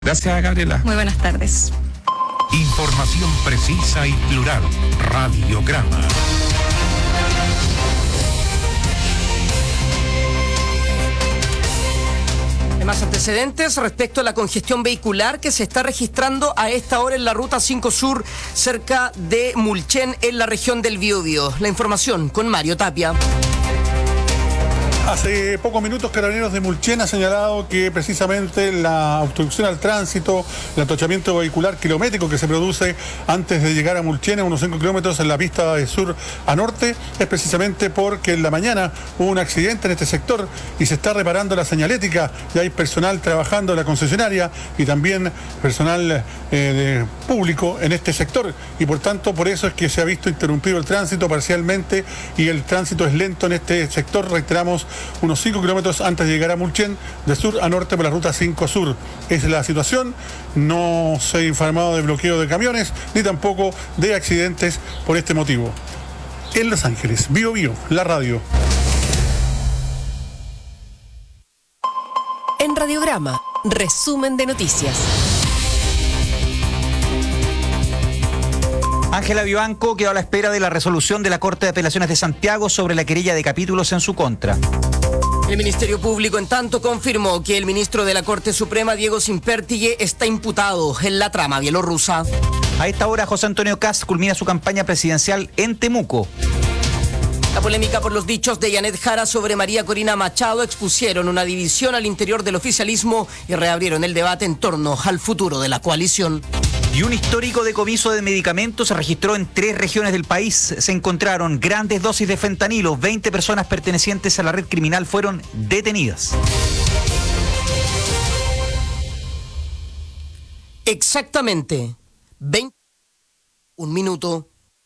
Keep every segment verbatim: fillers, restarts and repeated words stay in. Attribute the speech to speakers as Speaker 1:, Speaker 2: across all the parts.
Speaker 1: Gracias, Gabriela.
Speaker 2: Muy buenas tardes.
Speaker 3: Información precisa y plural. Radiograma.
Speaker 4: Hay más antecedentes respecto a la congestión vehicular que se está registrando a esta hora en la Ruta cinco Sur, cerca de Mulchen, en la región del Biobío. La información con Mario Tapia.
Speaker 5: Hace pocos minutos, Carabineros de Mulchen ha señalado que precisamente la obstrucción al tránsito, el atochamiento vehicular kilométrico que se produce antes de llegar a Mulchen, a unos cinco kilómetros en la pista de sur a norte, es precisamente porque en la mañana hubo un accidente en este sector y se está reparando la señalética. Ya hay personal trabajando en la concesionaria y también personal eh, de público en este sector, y por tanto por eso es que se ha visto interrumpido el tránsito parcialmente y el tránsito es lento en este sector. Reiteramos, unos cinco kilómetros antes de llegar a Mulchen, de sur a norte por la Ruta cinco Sur. Esa es la situación. No se ha informado de bloqueo de camiones ni tampoco de accidentes por este motivo. En Los Ángeles, Bio Bio, la radio.
Speaker 6: En Radiograma, resumen de noticias.
Speaker 7: Ángela Vivanco quedó a la espera de la resolución de la Corte de Apelaciones de Santiago sobre la querella de capítulos en su contra.
Speaker 4: El Ministerio Público, en tanto, confirmó que el ministro de la Corte Suprema, Diego Simpertille, está imputado en la trama bielorrusa.
Speaker 7: A esta hora, José Antonio Kast culmina su campaña presidencial en Temuco.
Speaker 4: La polémica por los dichos de Janet Jara sobre María Corina Machado expusieron una división al interior del oficialismo y reabrieron el debate en torno al futuro de la coalición.
Speaker 7: Y un histórico decomiso de medicamentos se registró en tres regiones del país. Se encontraron grandes dosis de fentanilo. veinte personas pertenecientes a la red criminal fueron detenidas.
Speaker 4: Exactamente. veinte... Un minuto.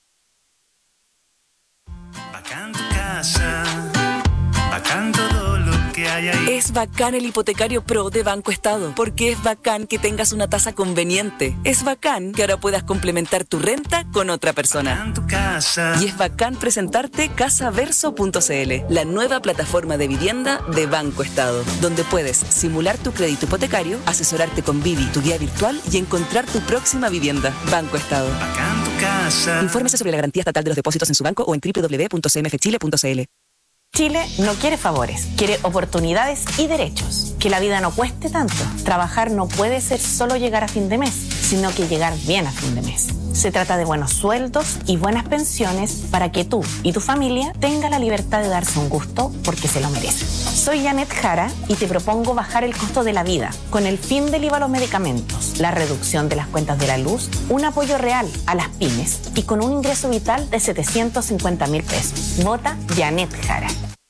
Speaker 8: Bacán tu casa, bacán todo lo que hay ahí.
Speaker 6: Es bacán el hipotecario Pro de Banco Estado, porque es bacán que tengas una tasa conveniente. Es bacán que ahora puedas complementar tu renta con otra persona.
Speaker 8: Bacán tu casa.
Speaker 6: Y es bacán presentarte casaverso punto c l, la nueva plataforma de vivienda de Banco Estado, donde puedes simular tu crédito hipotecario, asesorarte con Vivi, tu guía virtual, y encontrar tu próxima vivienda. Banco Estado.
Speaker 8: Bacán tu casa.
Speaker 6: Infórmese sobre la garantía estatal de los depósitos en su banco o en doble u doble u doble u punto c m f chile punto c l.
Speaker 9: Chile no quiere favores, quiere oportunidades y derechos. Que la vida no cueste tanto. Trabajar no puede ser solo llegar a fin de mes, sino que llegar bien a fin de mes. Se trata de buenos sueldos y buenas pensiones para que tú y tu familia tengan la libertad de darse un gusto porque se lo merecen. Soy Janet Jara y te propongo bajar el costo de la vida con el fin del I V A a los medicamentos, la reducción de las cuentas de la luz, un apoyo real a las pymes y con un ingreso vital de setecientos cincuenta mil pesos. Vota Janet Jara.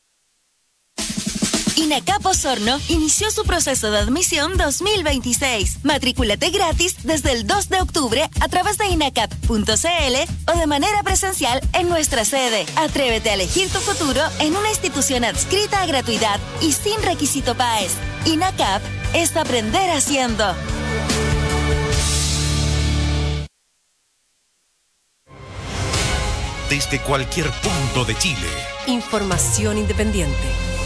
Speaker 10: INACAP Osorno inició su proceso de admisión dos mil veintiséis. Matrículate gratis desde el dos de octubre a través de inacap punto c l o de manera presencial en nuestra sede. Atrévete a elegir tu futuro en una institución adscrita a gratuidad y sin requisito P A E S. INACAP es aprender haciendo.
Speaker 3: Desde cualquier punto de Chile.
Speaker 6: Información independiente.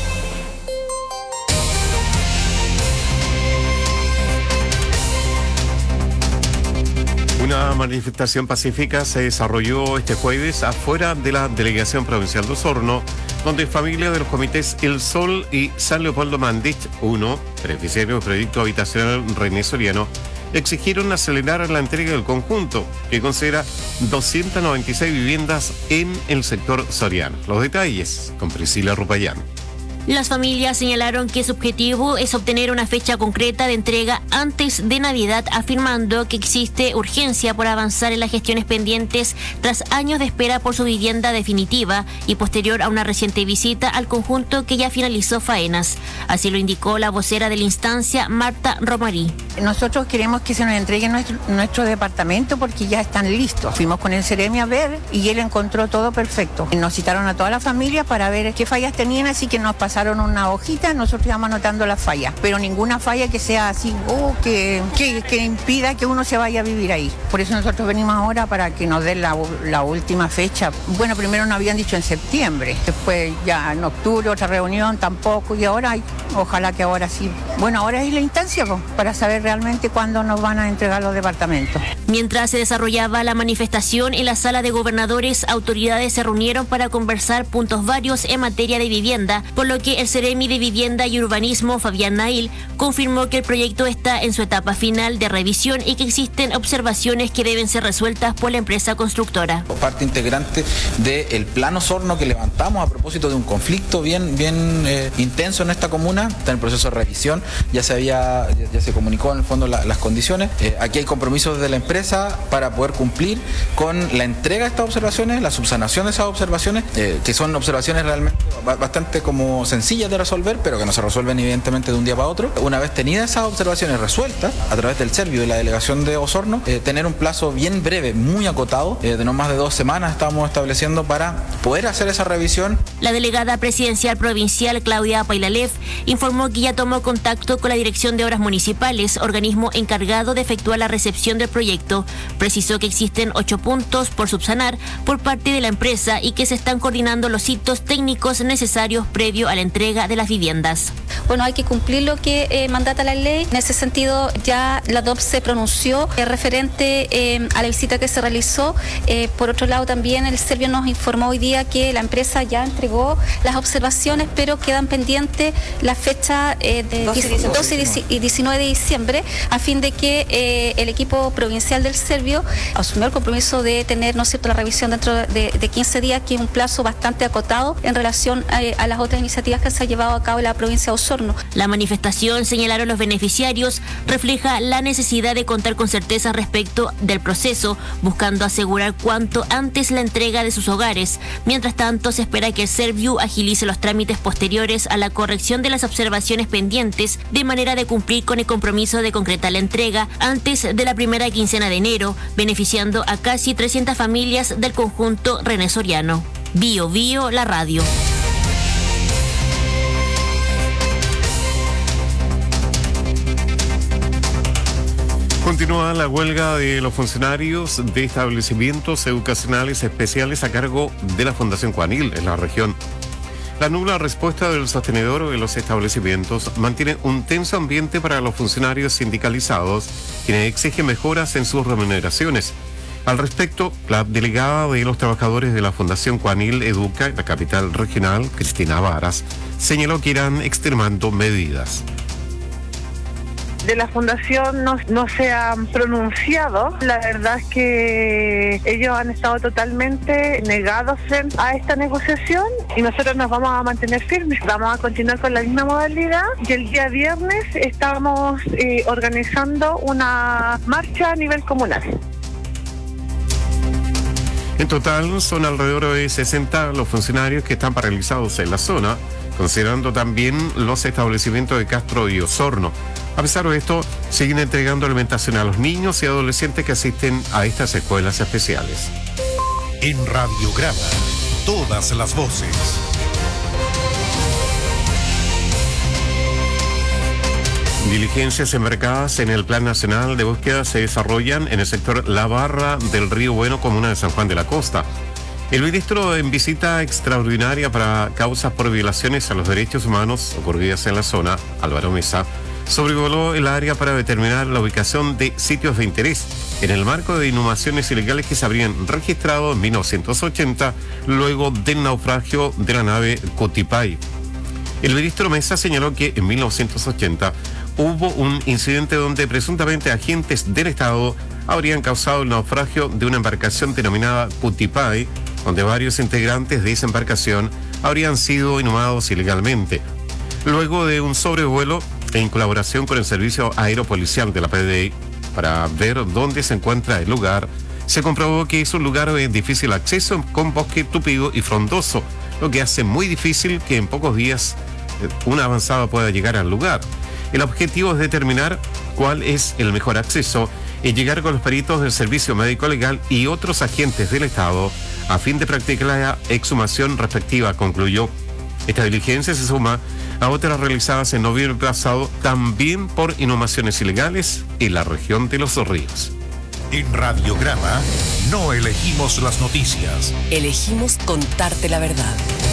Speaker 1: Una manifestación pacífica se desarrolló este jueves afuera de la Delegación Provincial de Osorno, donde familias de los comités El Sol y San Leopoldo Mandich uno, beneficiario del proyecto habitacional René Soriano, exigieron acelerar la entrega del conjunto, que considera doscientas noventa y seis viviendas en el sector soriano. Los detalles con Priscila Rupayán.
Speaker 11: Las familias señalaron que su objetivo es obtener una fecha concreta de entrega antes de Navidad, afirmando que existe urgencia por avanzar en las gestiones pendientes tras años de espera por su vivienda definitiva y posterior a una reciente visita al conjunto que ya finalizó faenas. Así lo indicó la vocera de la instancia, Marta Romarí.
Speaker 12: Nosotros queremos que se nos entregue nuestro, nuestro departamento porque ya están listos. Fuimos con el Ceremi a ver y él encontró todo perfecto. Nos citaron a toda la familia para ver qué fallas tenían, así que nos pasaron pasaron una hojita, nosotros íbamos anotando las fallas, pero ninguna falla que sea así, oh, que, que, que impida que uno se vaya a vivir ahí. Por eso nosotros venimos ahora para que nos den la, la última fecha. Bueno, primero nos habían dicho en septiembre, después ya en octubre otra reunión tampoco, y ahora hay, ojalá que ahora sí. Bueno, ahora es la instancia pues, para saber realmente cuándo nos van a entregar los departamentos.
Speaker 11: Mientras se desarrollaba la manifestación en la sala de gobernadores, autoridades se reunieron para conversar puntos varios en materia de vivienda, por lo que el Ceremi de Vivienda y Urbanismo, Fabián Nail, confirmó que el proyecto está en su etapa final de revisión y que existen observaciones que deben ser resueltas por la empresa constructora.
Speaker 2: Parte integrante del plan Osorno que levantamos a propósito de un conflicto bien, bien eh, intenso en esta comuna, está en el proceso de revisión, ya se había, ya se comunicó en el fondo la, las condiciones. Eh, aquí hay compromisos de la empresa para poder cumplir con la entrega de estas observaciones, la subsanación de esas observaciones, eh, que son observaciones realmente bastante como sencillas de resolver, pero que no se resuelven evidentemente de un día para otro. Una vez tenidas esas observaciones resueltas a través del Servio y la delegación de Osorno, eh, tener un plazo bien breve, muy acotado, eh, de no más de dos semanas estamos estableciendo para poder hacer esa revisión.
Speaker 11: La delegada presidencial provincial Claudia Pailalef informó que ya tomó contacto con la Dirección de Obras Municipales, organismo encargado de efectuar la recepción del proyecto. Precisó que existen ocho puntos por subsanar por parte de la empresa y que se están coordinando los hitos técnicos necesarios previo a la entrega de las viviendas.
Speaker 13: Bueno, hay que cumplir lo que eh, mandata la ley. En ese sentido, ya la D O P se pronunció eh, referente eh, a la visita que se realizó. Eh, por otro lado, también el Servio nos informó hoy día que la empresa ya entregó las observaciones, pero quedan pendientes la fecha eh, de doce y diecinueve de diciembre, a fin de que eh, el equipo provincial del Servio asumió el compromiso de tener, ¿no es cierto?, la revisión dentro de, de quince días, que es un plazo bastante acotado en relación a, a las otras iniciativas que se han llevado a cabo en la provincia de Osorno.
Speaker 11: La manifestación, señalaron los beneficiarios, refleja la necesidad de contar con certeza respecto del proceso, buscando asegurar cuanto antes la entrega de sus hogares. Mientras tanto, se espera que el Servio agilice los trámites posteriores a la corrección de las observaciones pendientes, de manera de cumplir con el compromiso de concretar la entrega antes de la primera quincena de enero, beneficiando a casi trescientas familias del conjunto René Soriano. Bio Bio, la radio.
Speaker 1: Continúa la huelga de los funcionarios de establecimientos educacionales especiales a cargo de la Fundación Cuanil en la región. La nula respuesta del sostenedor de los establecimientos mantiene un tenso ambiente para los funcionarios sindicalizados, quienes exigen mejoras en sus remuneraciones. Al respecto, la delegada de los trabajadores de la Fundación Cuanil Educa, en la capital regional, Cristina Varas, señaló que irán extremando medidas.
Speaker 14: De la fundación no, no se han pronunciado. La verdad es que ellos han estado totalmente negados a esta negociación y nosotros nos vamos a mantener firmes. Vamos a continuar con la misma modalidad y el día viernes estamos eh, organizando una marcha a nivel comunal.
Speaker 1: En total son alrededor de sesenta los funcionarios que están paralizados en la zona, considerando también los establecimientos de Castro y Osorno. A pesar de esto, siguen entregando alimentación a los niños y adolescentes que asisten a estas escuelas especiales.
Speaker 3: En Radiograma, todas las voces.
Speaker 1: Diligencias embarcadas en el Plan Nacional de Búsqueda se desarrollan en el sector La Barra del Río Bueno, comuna de San Juan de la Costa. El ministro, en visita extraordinaria para causas por violaciones a los derechos humanos ocurridas en la zona, Álvaro Mesa, sobrevoló el área para determinar la ubicación de sitios de interés en el marco de inhumaciones ilegales que se habrían registrado en mil novecientos ochenta luego del naufragio de la nave Cotipay. El ministro Mesa señaló que en mil novecientos ochenta hubo un incidente donde presuntamente agentes del Estado habrían causado el naufragio de una embarcación denominada Cotipay, donde varios integrantes de esa embarcación habrían sido inhumados ilegalmente. Luego de un sobrevuelo en colaboración con el Servicio Aeropolicial de la P D I para ver dónde se encuentra el lugar, se comprobó que es un lugar de difícil acceso con bosque tupido y frondoso, lo que hace muy difícil que en pocos días una avanzada pueda llegar al lugar. El objetivo es determinar cuál es el mejor acceso y llegar con los peritos del Servicio Médico Legal y otros agentes del Estado a fin de practicar la exhumación respectiva, concluyó. Esta diligencia se suma a otras realizadas en noviembre pasado también por inhumaciones ilegales en la región de Los Ríos.
Speaker 3: En Radiograma no elegimos las noticias.
Speaker 15: Elegimos contarte la verdad.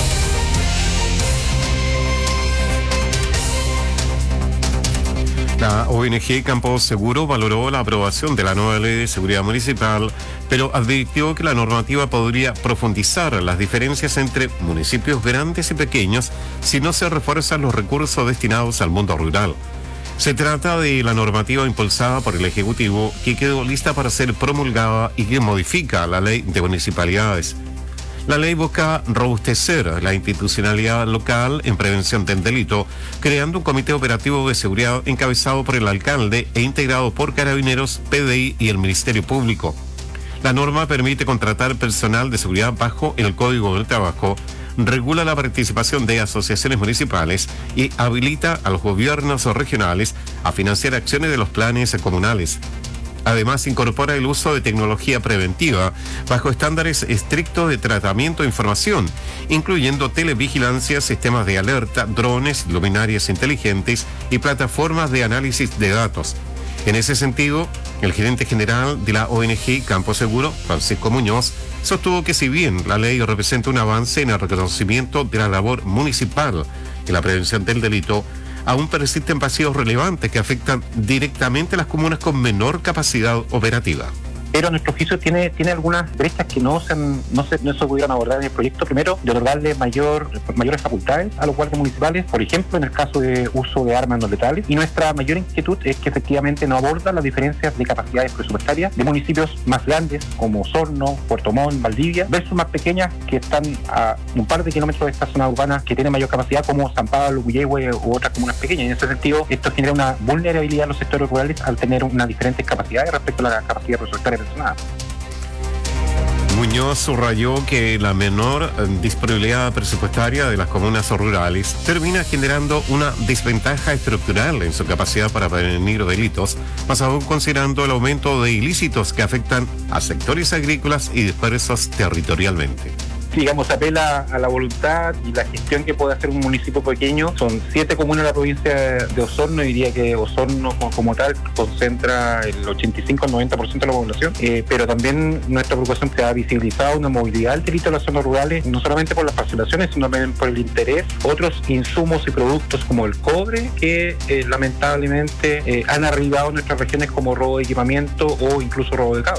Speaker 1: La O N G Campo Seguro valoró la aprobación de la nueva ley de seguridad municipal, pero advirtió que la normativa podría profundizar las diferencias entre municipios grandes y pequeños si no se refuerzan los recursos destinados al mundo rural. Se trata de la normativa impulsada por el Ejecutivo que quedó lista para ser promulgada y que modifica la ley de municipalidades. La ley busca robustecer la institucionalidad local en prevención del delito, creando un comité operativo de seguridad encabezado por el alcalde e integrado por Carabineros, P D I y el Ministerio Público. La norma permite contratar personal de seguridad bajo el Código del Trabajo, regula la participación de asociaciones municipales y habilita a los gobiernos regionales a financiar acciones de los planes comunales. Además, incorpora el uso de tecnología preventiva bajo estándares estrictos de tratamiento de información, incluyendo televigilancia, sistemas de alerta, drones, luminarias inteligentes y plataformas de análisis de datos. En ese sentido, el gerente general de la O N G Campo Seguro, Francisco Muñoz, sostuvo que si bien la ley representa un avance en el reconocimiento de la labor municipal en la prevención del delito, aún persisten vacíos relevantes que afectan directamente a las comunas con menor capacidad operativa.
Speaker 16: Pero nuestro oficio tiene, tiene algunas brechas que no se, han, no, se, no se pudieron abordar en el proyecto. Primero, de otorgarle mayor, mayores facultades a los guardias municipales, por ejemplo, en el caso de uso de armas no letales. Y nuestra mayor inquietud es que efectivamente no aborda las diferencias de capacidades presupuestarias de municipios más grandes como Osorno, Puerto Montt, Valdivia, versus más pequeñas que están a un par de kilómetros de esta zona urbana que tienen mayor capacidad como San Pablo, Puyehue u otras comunas pequeñas. Y en ese sentido, esto genera una vulnerabilidad a los sectores rurales al tener unas diferentes capacidades respecto a la capacidad presupuestaria.
Speaker 1: Muñoz subrayó que la menor disponibilidad presupuestaria de las comunas rurales termina generando una desventaja estructural en su capacidad para prevenir delitos, más aún considerando el aumento de ilícitos que afectan a sectores agrícolas y dispersos territorialmente.
Speaker 16: Digamos, apela a la voluntad y la gestión que puede hacer un municipio pequeño. Son siete comunas en la provincia de Osorno, y diría que Osorno como, como tal concentra el ochenta y cinco al noventa por ciento de la población, eh, pero también nuestra preocupación se ha visibilizado una movilidad del delito de las zonas rurales, no solamente por las parcelaciones, sino también por el interés, otros insumos y productos como el cobre, que eh, lamentablemente eh, han arribado en nuestras regiones como robo de equipamiento o incluso robo de cable.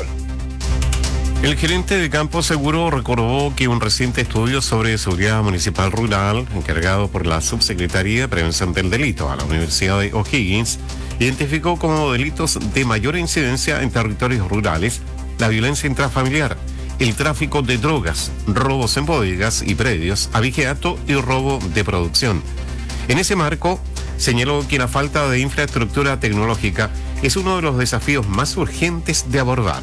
Speaker 1: El gerente de Campo Seguro recordó que un reciente estudio sobre seguridad municipal rural, encargado por la Subsecretaría de Prevención del Delito a la Universidad de O'Higgins, identificó como delitos de mayor incidencia en territorios rurales la violencia intrafamiliar, el tráfico de drogas, robos en bodegas y predios, abigeato y robo de producción. En ese marco, señaló que la falta de infraestructura tecnológica es uno de los desafíos más urgentes de abordar.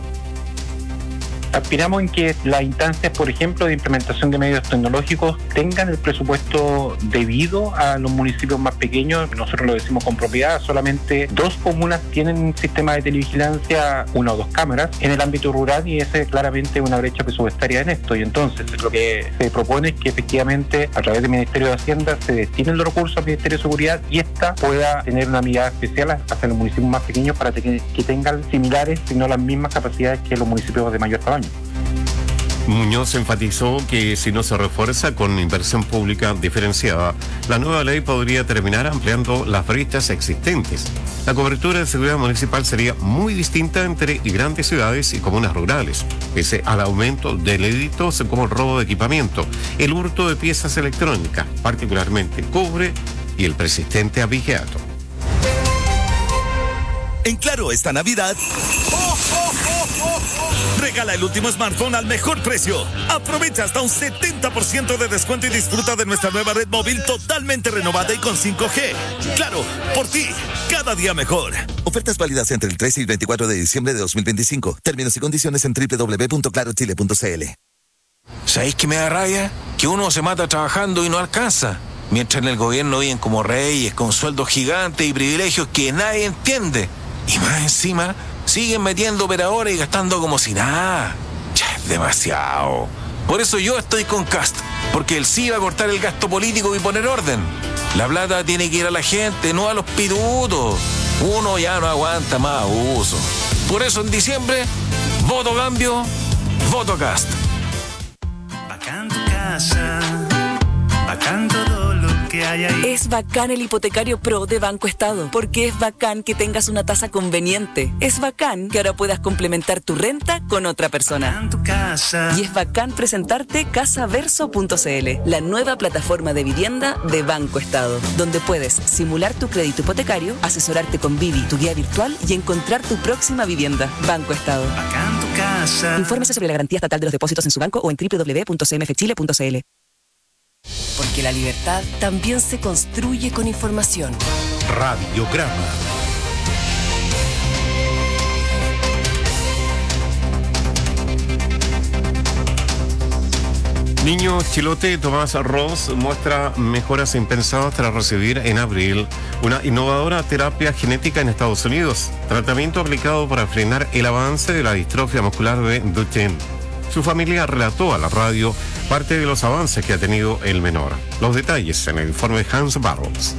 Speaker 16: Aspiramos en que las instancias, por ejemplo, de implementación de medios tecnológicos tengan el presupuesto debido a los municipios más pequeños. Nosotros lo decimos con propiedad, solamente dos comunas tienen un sistema de televigilancia, una o dos cámaras, en el ámbito rural, y esa es claramente una brecha presupuestaria en esto. Y entonces lo que se propone es que efectivamente a través del Ministerio de Hacienda se destinen los recursos al Ministerio de Seguridad y esta pueda tener una mirada especial hacia los municipios más pequeños para que, que tengan similares, si no las mismas capacidades que los municipios de mayor tamaño.
Speaker 1: Muñoz enfatizó que si no se refuerza con inversión pública diferenciada, la nueva ley podría terminar ampliando las brechas existentes. La cobertura de seguridad municipal sería muy distinta entre grandes ciudades y comunas rurales, pese al aumento de delitos como el robo de equipamiento, el hurto de piezas electrónicas, particularmente cobre, y el persistente abigeato.
Speaker 17: En Claro, esta Navidad, ¡oh, oh, oh, oh, oh! Regala el último smartphone al mejor precio. Aprovecha hasta un setenta por ciento de descuento y disfruta de nuestra nueva red móvil totalmente renovada y con cinco G. Claro, por ti, cada día mejor.
Speaker 18: Ofertas válidas entre el trece y el veinticuatro de diciembre de dos mil veinticinco. Términos y condiciones en doble u doble u doble u punto claro chile punto c l.
Speaker 19: ¿Sabéis qué me da rabia? Que uno se mata trabajando y no alcanza. Mientras en el gobierno viven como reyes, con sueldos gigantes y privilegios que nadie entiende. Y más encima, siguen metiendo operadores y gastando como si nada. Ya es demasiado. Por eso yo estoy con Cast, porque él sí va a cortar el gasto político y poner orden. La plata tiene que ir a la gente, no a los pitutos. Uno ya no aguanta más abuso. Por eso en diciembre, voto cambio, voto Cast.
Speaker 8: Bacán tu casa, bacán todo lo que hay ahí.
Speaker 6: Es bacán el hipotecario Pro de Banco Estado, porque es bacán que tengas una tasa conveniente. Es bacán que ahora puedas complementar tu renta con otra persona.
Speaker 8: Tu casa.
Speaker 6: Y es bacán presentarte casaverso punto c l, la nueva plataforma de vivienda de Banco Estado, donde puedes simular tu crédito hipotecario, asesorarte con Vivi, tu guía virtual, y encontrar tu próxima vivienda. Banco Estado.
Speaker 8: Bacán tu casa.
Speaker 6: Infórmese sobre la garantía estatal de los depósitos en su banco o en doble u doble u doble u punto c m f chile punto c l.
Speaker 15: Porque la libertad también se construye con información.
Speaker 3: Radiograma.
Speaker 1: Niño chilote Tomás Ross muestra mejoras impensadas tras recibir en abril una innovadora terapia genética en Estados Unidos, tratamiento aplicado para frenar el avance de la distrofia muscular de Duchenne. Su familia relató a la radio parte de los avances que ha tenido el menor. Los detalles en el informe de Hans Barros.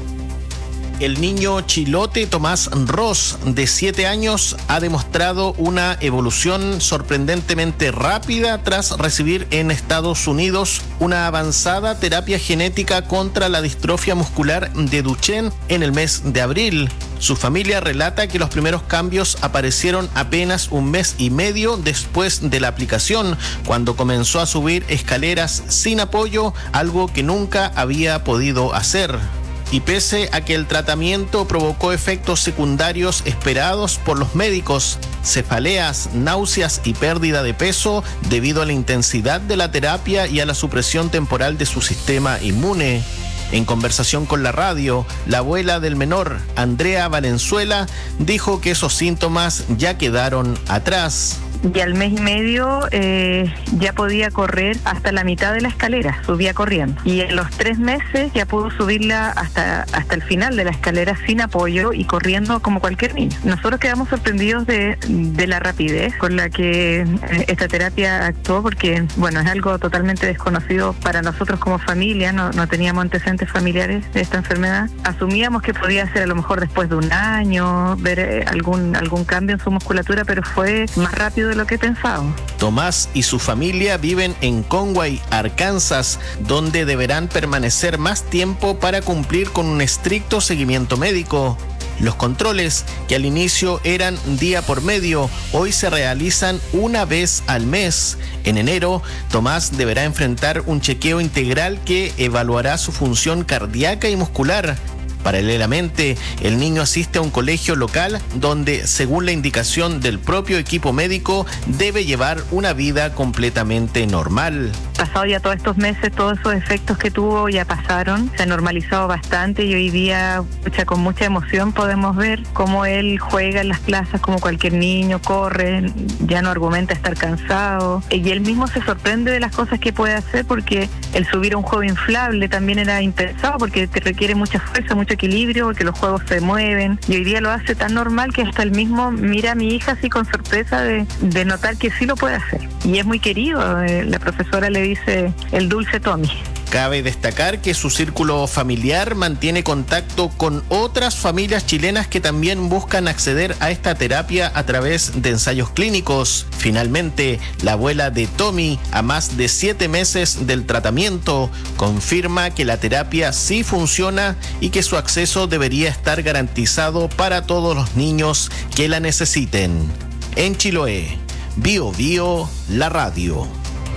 Speaker 20: El niño chilote Tomás Ross, de siete años, ha demostrado una evolución sorprendentemente rápida tras recibir en Estados Unidos una avanzada terapia genética contra la distrofia muscular de Duchenne en el mes de abril. Su familia relata que los primeros cambios aparecieron apenas un mes y medio después de la aplicación, cuando comenzó a subir escaleras sin apoyo, algo que nunca había podido hacer. Y pese a que el tratamiento provocó efectos secundarios esperados por los médicos, cefaleas, náuseas y pérdida de peso debido a la intensidad de la terapia y a la supresión temporal de su sistema inmune. En conversación con la radio, la abuela del menor, Andrea Valenzuela, dijo que esos síntomas ya quedaron atrás.
Speaker 21: Y al mes y medio eh, ya podía correr hasta la mitad de la escalera, subía corriendo. Y en los tres meses ya pudo subirla hasta, hasta el final de la escalera sin apoyo y corriendo como cualquier niño. Nosotros quedamos sorprendidos de, de la rapidez con la que esta terapia actuó, porque bueno, es algo totalmente desconocido para nosotros como familia, no, no teníamos antecedentes familiares de esta enfermedad. Asumíamos que podía ser a lo mejor después de un año, ver algún, algún cambio en su musculatura, pero fue más rápido de lo que pensábamos.
Speaker 20: Tomás y su familia viven en Conway, Arkansas, donde deberán permanecer más tiempo para cumplir con un estricto seguimiento médico. Los controles, que al inicio eran día por medio, hoy se realizan una vez al mes. En enero, Tomás deberá enfrentar un chequeo integral que evaluará su función cardíaca y muscular. Paralelamente, el niño asiste a un colegio local donde, según la indicación del propio equipo médico, debe llevar una vida completamente normal.
Speaker 21: Pasado ya todos estos meses, todos esos efectos que tuvo ya pasaron, se ha normalizado bastante y hoy día, pucha, con mucha emoción podemos ver cómo él juega en las plazas como cualquier niño, corre, ya no argumenta estar cansado, y él mismo se sorprende de las cosas que puede hacer, porque el subir a un juego inflable también era impensado, porque te requiere mucha fuerza, mucho equilibrio, porque los juegos se mueven, y hoy día lo hace tan normal que hasta él mismo mira a mi hija así con sorpresa de, de notar que sí lo puede hacer, y es muy querido. Eh, la profesora le dice el dulce Tommy.
Speaker 20: Cabe destacar que su círculo familiar mantiene contacto con otras familias chilenas que también buscan acceder a esta terapia a través de ensayos clínicos. Finalmente, la abuela de Tommy, a más de siete meses del tratamiento, confirma que la terapia sí funciona y que su acceso debería estar garantizado para todos los niños que la necesiten. En Chiloé, Bio Bio, la radio.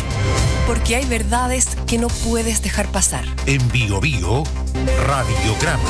Speaker 15: Porque hay verdades que no puedes dejar pasar.
Speaker 3: En Bio Bio, Radiograma.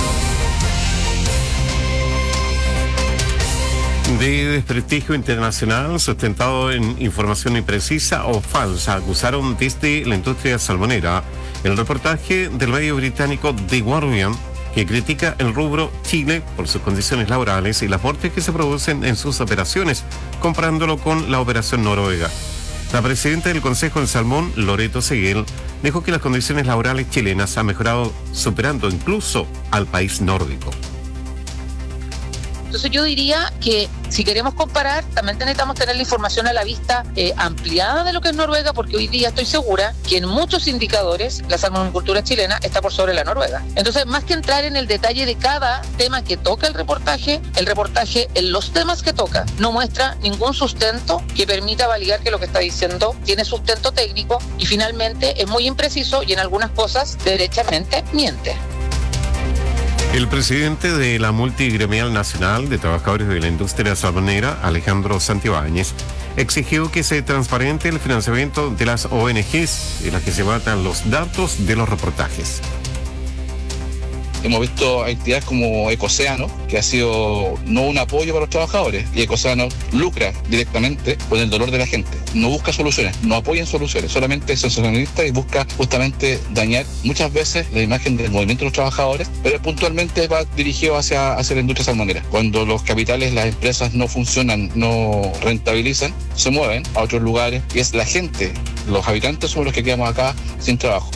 Speaker 1: De desprestigio internacional sustentado en información imprecisa o falsa, acusaron desde la industria salmonera el reportaje del medio británico The Guardian, que critica el rubro Chile por sus condiciones laborales y las muertes que se producen en sus operaciones, comparándolo con la operación noruega. La presidenta del Consejo del Salmón, Loreto Seguel, dijo que las condiciones laborales chilenas han mejorado, superando incluso al país nórdico.
Speaker 5: Entonces yo diría que si queremos comparar, también necesitamos tener la información a la vista eh, ampliada de lo que es Noruega, porque hoy día estoy segura que en muchos indicadores la salmonicultura chilena está por sobre la noruega. Entonces, más que entrar en el detalle de cada tema que toca el reportaje, el reportaje en los temas que toca no muestra ningún sustento que permita validar que lo que está diciendo tiene sustento técnico y finalmente es muy impreciso y en algunas cosas derechamente miente.
Speaker 1: El presidente de la Multigremial Nacional de Trabajadores de la Industria Salmonera, Alejandro Santibáñez, exigió que se transparente el financiamiento de las O N Ges en las que se batan los datos de los reportajes.
Speaker 22: Hemos visto actividades como Ecocéano, que ha sido no un apoyo para los trabajadores, y Ecocéano lucra directamente con el dolor de la gente. No busca soluciones, no apoya en soluciones, solamente es sensacionalista y busca justamente dañar muchas veces la imagen del movimiento de los trabajadores, pero puntualmente va dirigido hacia, hacia la industria salmonera. Cuando los capitales, las empresas no funcionan, no rentabilizan, se mueven a otros lugares y es la gente, los habitantes somos los que quedamos acá sin trabajo.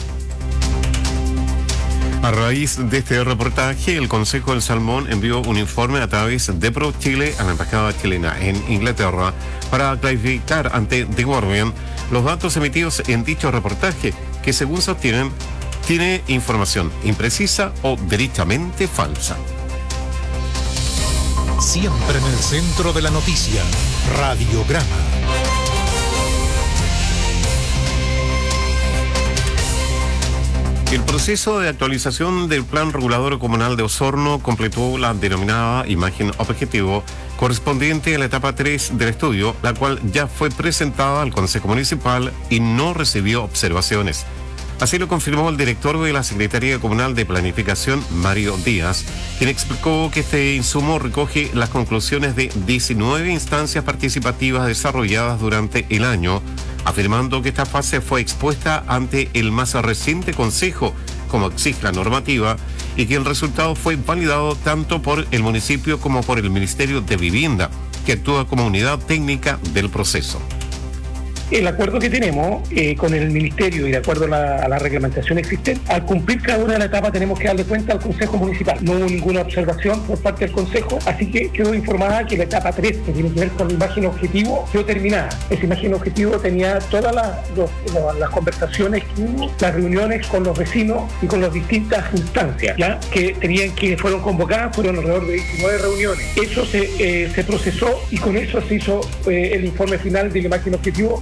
Speaker 1: A raíz de este reportaje, el Consejo del Salmón envió un informe a través de ProChile a la Embajada chilena en Inglaterra para clarificar ante The Guardian los datos emitidos en dicho reportaje, que según sostienen, tiene información imprecisa o derechamente falsa.
Speaker 3: Siempre en el centro de la noticia, Radiograma.
Speaker 1: El proceso de actualización del Plan Regulador Comunal de Osorno completó la denominada imagen objetivo correspondiente a la etapa tres del estudio, la cual ya fue presentada al Consejo Municipal y no recibió observaciones. Así lo confirmó el director de la Secretaría Comunal de Planificación, Mario Díaz, quien explicó que este insumo recoge las conclusiones de diecinueve instancias participativas desarrolladas durante el año, afirmando que esta fase fue expuesta ante el más reciente Consejo, como exige la normativa, y que el resultado fue validado tanto por el municipio como por el Ministerio de Vivienda, que actúa como unidad técnica del proceso.
Speaker 23: El acuerdo que tenemos eh, con el Ministerio y de acuerdo a la, a la reglamentación existente, al cumplir cada una de las etapas tenemos que darle cuenta al Consejo Municipal. No hubo ninguna observación por parte del Consejo, así que quedó informada que la etapa tres, que tiene que ver con la imagen objetivo, quedó terminada. Esa imagen objetivo tenía todas las, los, los, las conversaciones que hubo, las reuniones con los vecinos y con las distintas instancias, ¿ya? que tenían que fueron convocadas, fueron alrededor de diecinueve reuniones. Eso se, eh, se procesó y con eso se hizo eh, el informe final de la imagen objetivo.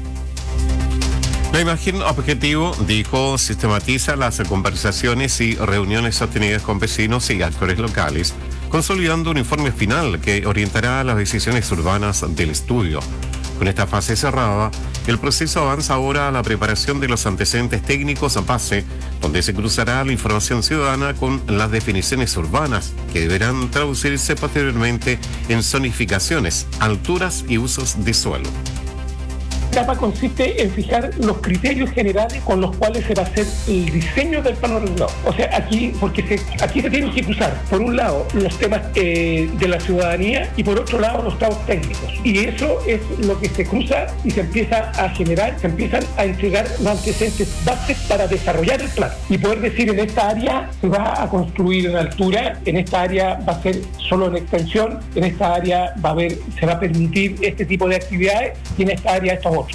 Speaker 1: La imagen objetivo, dijo, sistematiza las conversaciones y reuniones sostenidas con vecinos y actores locales, consolidando un informe final que orientará las decisiones urbanas del estudio. Con esta fase cerrada, el proceso avanza ahora a la preparación de los antecedentes técnicos a base, donde se cruzará la información ciudadana con las definiciones urbanas, que deberán traducirse posteriormente en zonificaciones, alturas y usos de suelo.
Speaker 23: La etapa consiste en fijar los criterios generales con los cuales se va a hacer el diseño del plano regulador. O sea, aquí, porque se, aquí se tienen que cruzar, por un lado, los temas eh, de la ciudadanía y por otro lado, los estados técnicos. Y eso es lo que se cruza y se empieza a generar, se empiezan a entregar los antecedentes bases para desarrollar el plan. Y poder decir, en esta área se va a construir en altura, en esta área va a ser solo en extensión, en esta área va a haber, se va a permitir este tipo de actividades y en esta área estos otros.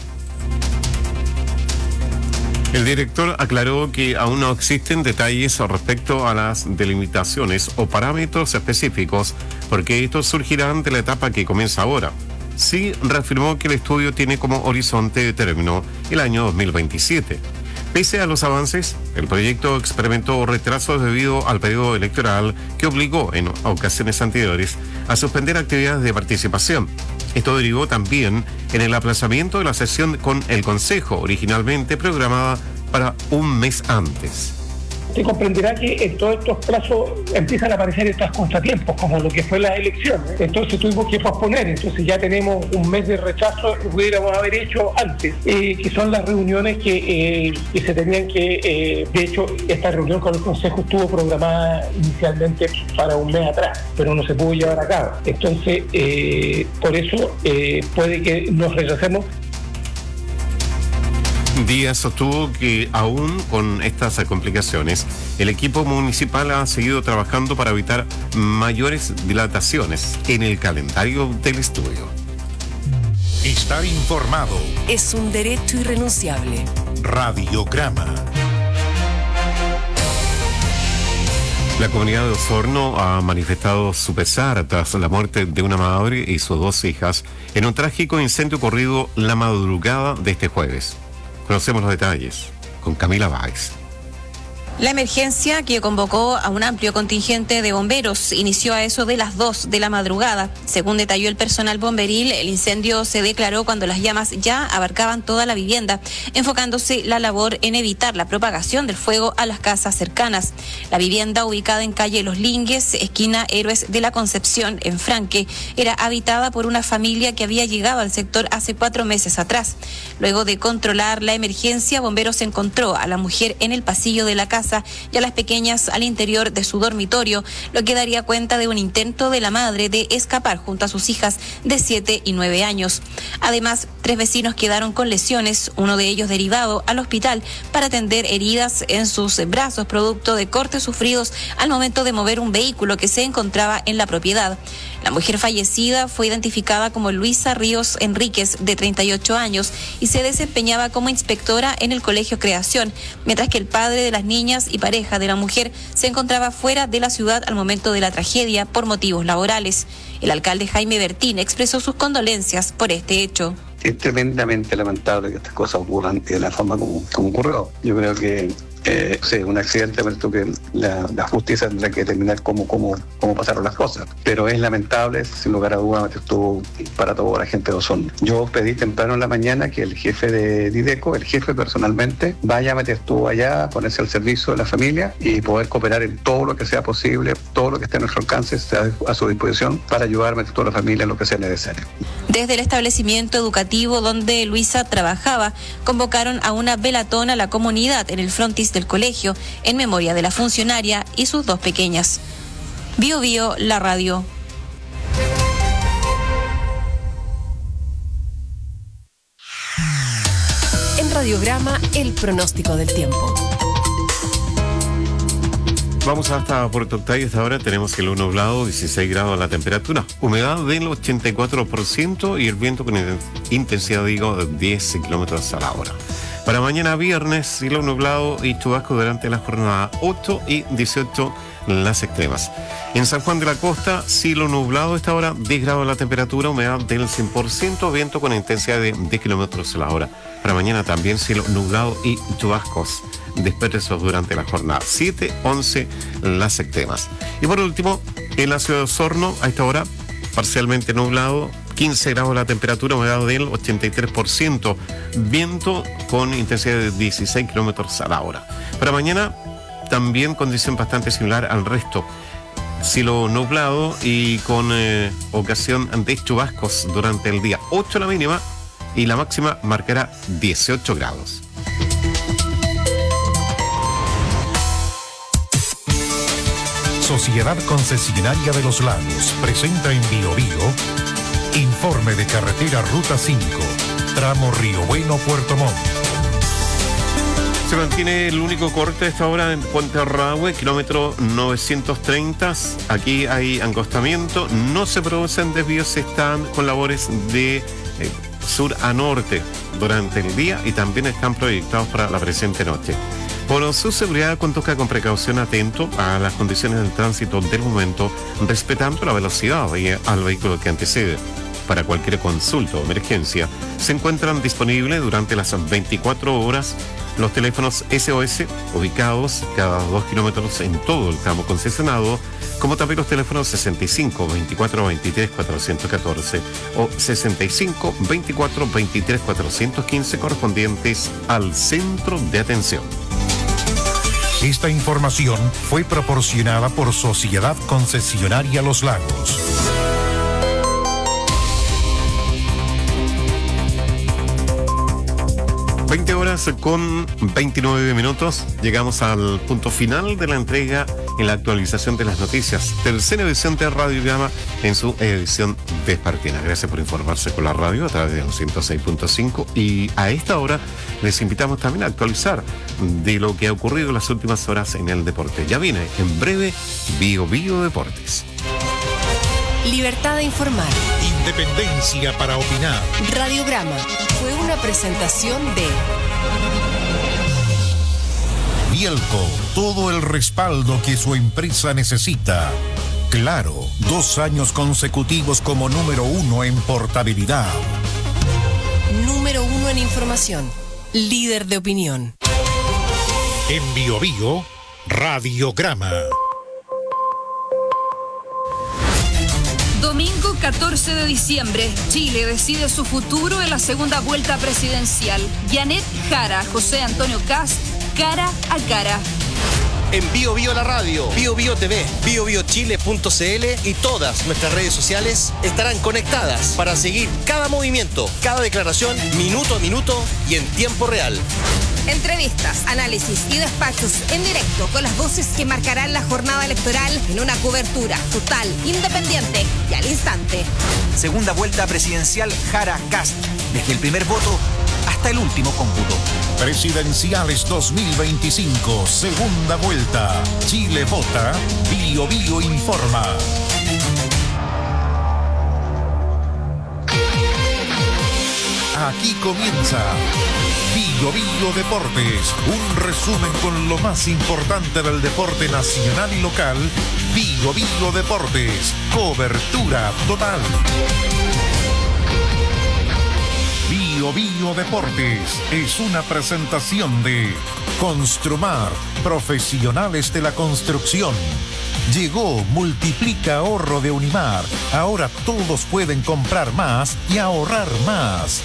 Speaker 1: El director aclaró que aún no existen detalles respecto a las delimitaciones o parámetros específicos, porque estos surgirán de la etapa que comienza ahora. Sí reafirmó que el estudio tiene como horizonte de término el año dos mil veintisiete. Pese a los avances, el proyecto experimentó retrasos debido al periodo electoral que obligó en ocasiones anteriores a suspender actividades de participación. Esto derivó también en el aplazamiento de la sesión con el Consejo, originalmente programada para un mes antes.
Speaker 23: Se comprenderá que en todos estos plazos empiezan a aparecer estos contratiempos, como lo que fue la elección. Entonces tuvimos que posponer, entonces ya tenemos un mes de rechazo que pudiéramos haber hecho antes, eh, que son las reuniones que, eh, que se tenían que... Eh, de hecho, esta reunión con el Consejo estuvo programada inicialmente para un mes atrás, pero no se pudo llevar a cabo. Entonces, eh, por eso eh, puede que nos retrasemos.
Speaker 1: Díaz sostuvo que aún con estas complicaciones, el equipo municipal ha seguido trabajando para evitar mayores dilataciones en el calendario del estudio.
Speaker 3: Estar informado
Speaker 15: es un derecho irrenunciable.
Speaker 3: Radiograma.
Speaker 1: La comunidad de Osorno ha manifestado su pesar tras la muerte de una madre y sus dos hijas en un trágico incendio ocurrido la madrugada de este jueves. Conocemos los detalles con Camila Báez.
Speaker 4: La emergencia, que convocó a un amplio contingente de bomberos, inició a eso de las dos de la madrugada. Según detalló el personal bomberil, el incendio se declaró cuando las llamas ya abarcaban toda la vivienda, enfocándose la labor en evitar la propagación del fuego a las casas cercanas. La vivienda, ubicada en calle Los Lingues, esquina Héroes de la Concepción, en Franque, era habitada por una familia que había llegado al sector hace cuatro meses atrás. Luego de controlar la emergencia, bomberos encontró a la mujer en el pasillo de la casa y a las pequeñas al interior de su dormitorio, lo que daría cuenta de un intento de la madre de escapar junto a sus hijas de siete y nueve años. Además, tres vecinos quedaron con lesiones, uno de ellos derivado al hospital para atender heridas en sus brazos producto de cortes sufridos al momento de mover un vehículo que se encontraba en la propiedad. La mujer fallecida fue identificada como Luisa Ríos Enríquez, de treinta y ocho años, y se desempeñaba como inspectora en el Colegio Creación, mientras que el padre de las niñas y pareja de la mujer se encontraba fuera de la ciudad al momento de la tragedia por motivos laborales. El alcalde Jaime Bertín expresó sus condolencias por este hecho.
Speaker 7: Es tremendamente lamentable que estas cosas ocurran de la forma como, como ocurrió. Yo creo que Eh, sí, un accidente, pero que la, la justicia tendrá que determinar cómo, cómo, cómo pasaron las cosas. Pero es lamentable, sin lugar a dudas, que estuvo para toda la gente de Osorno. Yo pedí temprano en la mañana que el jefe de Dideco, el jefe personalmente, vaya a meter todo allá, ponerse al servicio de la familia y poder cooperar en todo lo que sea posible, todo lo que esté a nuestro alcance, esté a su disposición para ayudarme a toda la familia en lo que sea necesario.
Speaker 4: Desde el establecimiento educativo donde Luisa trabajaba, convocaron a una velatón a la comunidad en el frontis del colegio en memoria de la funcionaria y sus dos pequeñas. Bio Bio, la radio.
Speaker 15: En Radiograma, el pronóstico del tiempo.
Speaker 1: Vamos hasta Puerto Octay. Hasta ahora tenemos cielo nublado, dieciséis grados la temperatura, humedad del ochenta y cuatro por ciento y el viento con intensidad, digo, de diez kilómetros a la hora. Para mañana viernes, cielo nublado y chubasco durante la jornada ocho y dieciocho las extremas. En San Juan de la Costa, cielo nublado a esta hora, diez grados la temperatura, humedad del cien por ciento, viento con intensidad de diez kilómetros a la hora. Para mañana también cielo nublado y chubascos dispersos durante la jornada, siete, once las extremas. Y por último, en la ciudad de Osorno, a esta hora, parcialmente nublado, quince grados la temperatura, humedad del ochenta y tres por ciento, viento con intensidad de dieciséis kilómetros a la hora. Para mañana, también condición bastante similar al resto. Cielo nublado y con eh, ocasión de chubascos durante el día, ocho la mínima y la máxima marcará dieciocho grados.
Speaker 3: Sociedad Concesionaria de los Lagos presenta en Bio Bio informe de carretera Ruta cinco, tramo Río Bueno, Puerto Montt.
Speaker 1: Se mantiene el único corte a esta hora en Puente Arrahue, kilómetro novecientos treinta. Aquí hay angostamiento, no se producen desvíos, se están con labores de eh, sur a norte durante el día y también están proyectados para la presente noche. Por su seguridad, conduca con precaución, atento a las condiciones del tránsito del momento, respetando la velocidad y al vehículo que antecede. Para cualquier consulta o emergencia, se encuentran disponibles durante las veinticuatro horas los teléfonos S O S, ubicados cada dos kilómetros en todo el tramo concesionado, como también los teléfonos sesenta y cinco, veinticuatro, veintitrés, cuatrocientos catorce o sesenta y cinco, veinticuatro, veintitrés, cuatrocientos quince correspondientes al centro de atención.
Speaker 3: Esta información fue proporcionada por Sociedad Concesionaria Los Lagos.
Speaker 1: veinte horas con veintinueve minutos. Llegamos al punto final de la entrega en la actualización de las noticias del Cenevisión de Radio Gama en su edición vespertina. Gracias por informarse con la radio a través de los ciento seis punto cinco y a esta hora les invitamos también a actualizar de lo que ha ocurrido en las últimas horas en el deporte. Ya viene en breve Bio Bio Deportes.
Speaker 15: Libertad de informar.
Speaker 3: Independencia para opinar.
Speaker 15: Radiograma fue una presentación de
Speaker 3: Bielco, todo el respaldo que su empresa necesita. Claro, dos años consecutivos como número uno en portabilidad.
Speaker 15: Número uno en información. Líder de opinión.
Speaker 3: En Bio Bio, Radiograma.
Speaker 9: Domingo catorce de diciembre, Chile decide su futuro en la segunda vuelta presidencial. Janet Jara, José Antonio Kast, cara a cara.
Speaker 10: En Bio Bio la radio, Bio Bio T V, bio bio chile punto c l y todas nuestras redes sociales estarán conectadas para seguir cada movimiento, cada declaración, minuto a minuto y en tiempo real.
Speaker 12: Entrevistas, análisis y despachos en directo con las voces que marcarán la jornada electoral en una cobertura total, independiente y al instante.
Speaker 24: Segunda vuelta presidencial Jara Kast. Desde el primer voto hasta el último cómputo.
Speaker 3: Presidenciales dos mil veinticinco, segunda vuelta. Chile vota, Bio Bio informa. Aquí comienza Bio Bio Deportes, un resumen con lo más importante del deporte nacional y local. Bio Bio Deportes, cobertura total. Bio Bio Deportes es una presentación de Construmar, profesionales de la construcción. Llegó Multiplica Ahorro de Unimar. Ahora todos pueden comprar más y ahorrar más.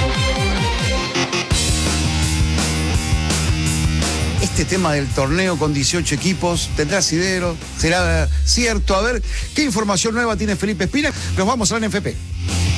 Speaker 25: Este tema del torneo con dieciocho equipos, ¿tendrá asidero? ¿Será cierto? A ver, ¿qué información nueva tiene Felipe Espina? Nos vamos a la N F P.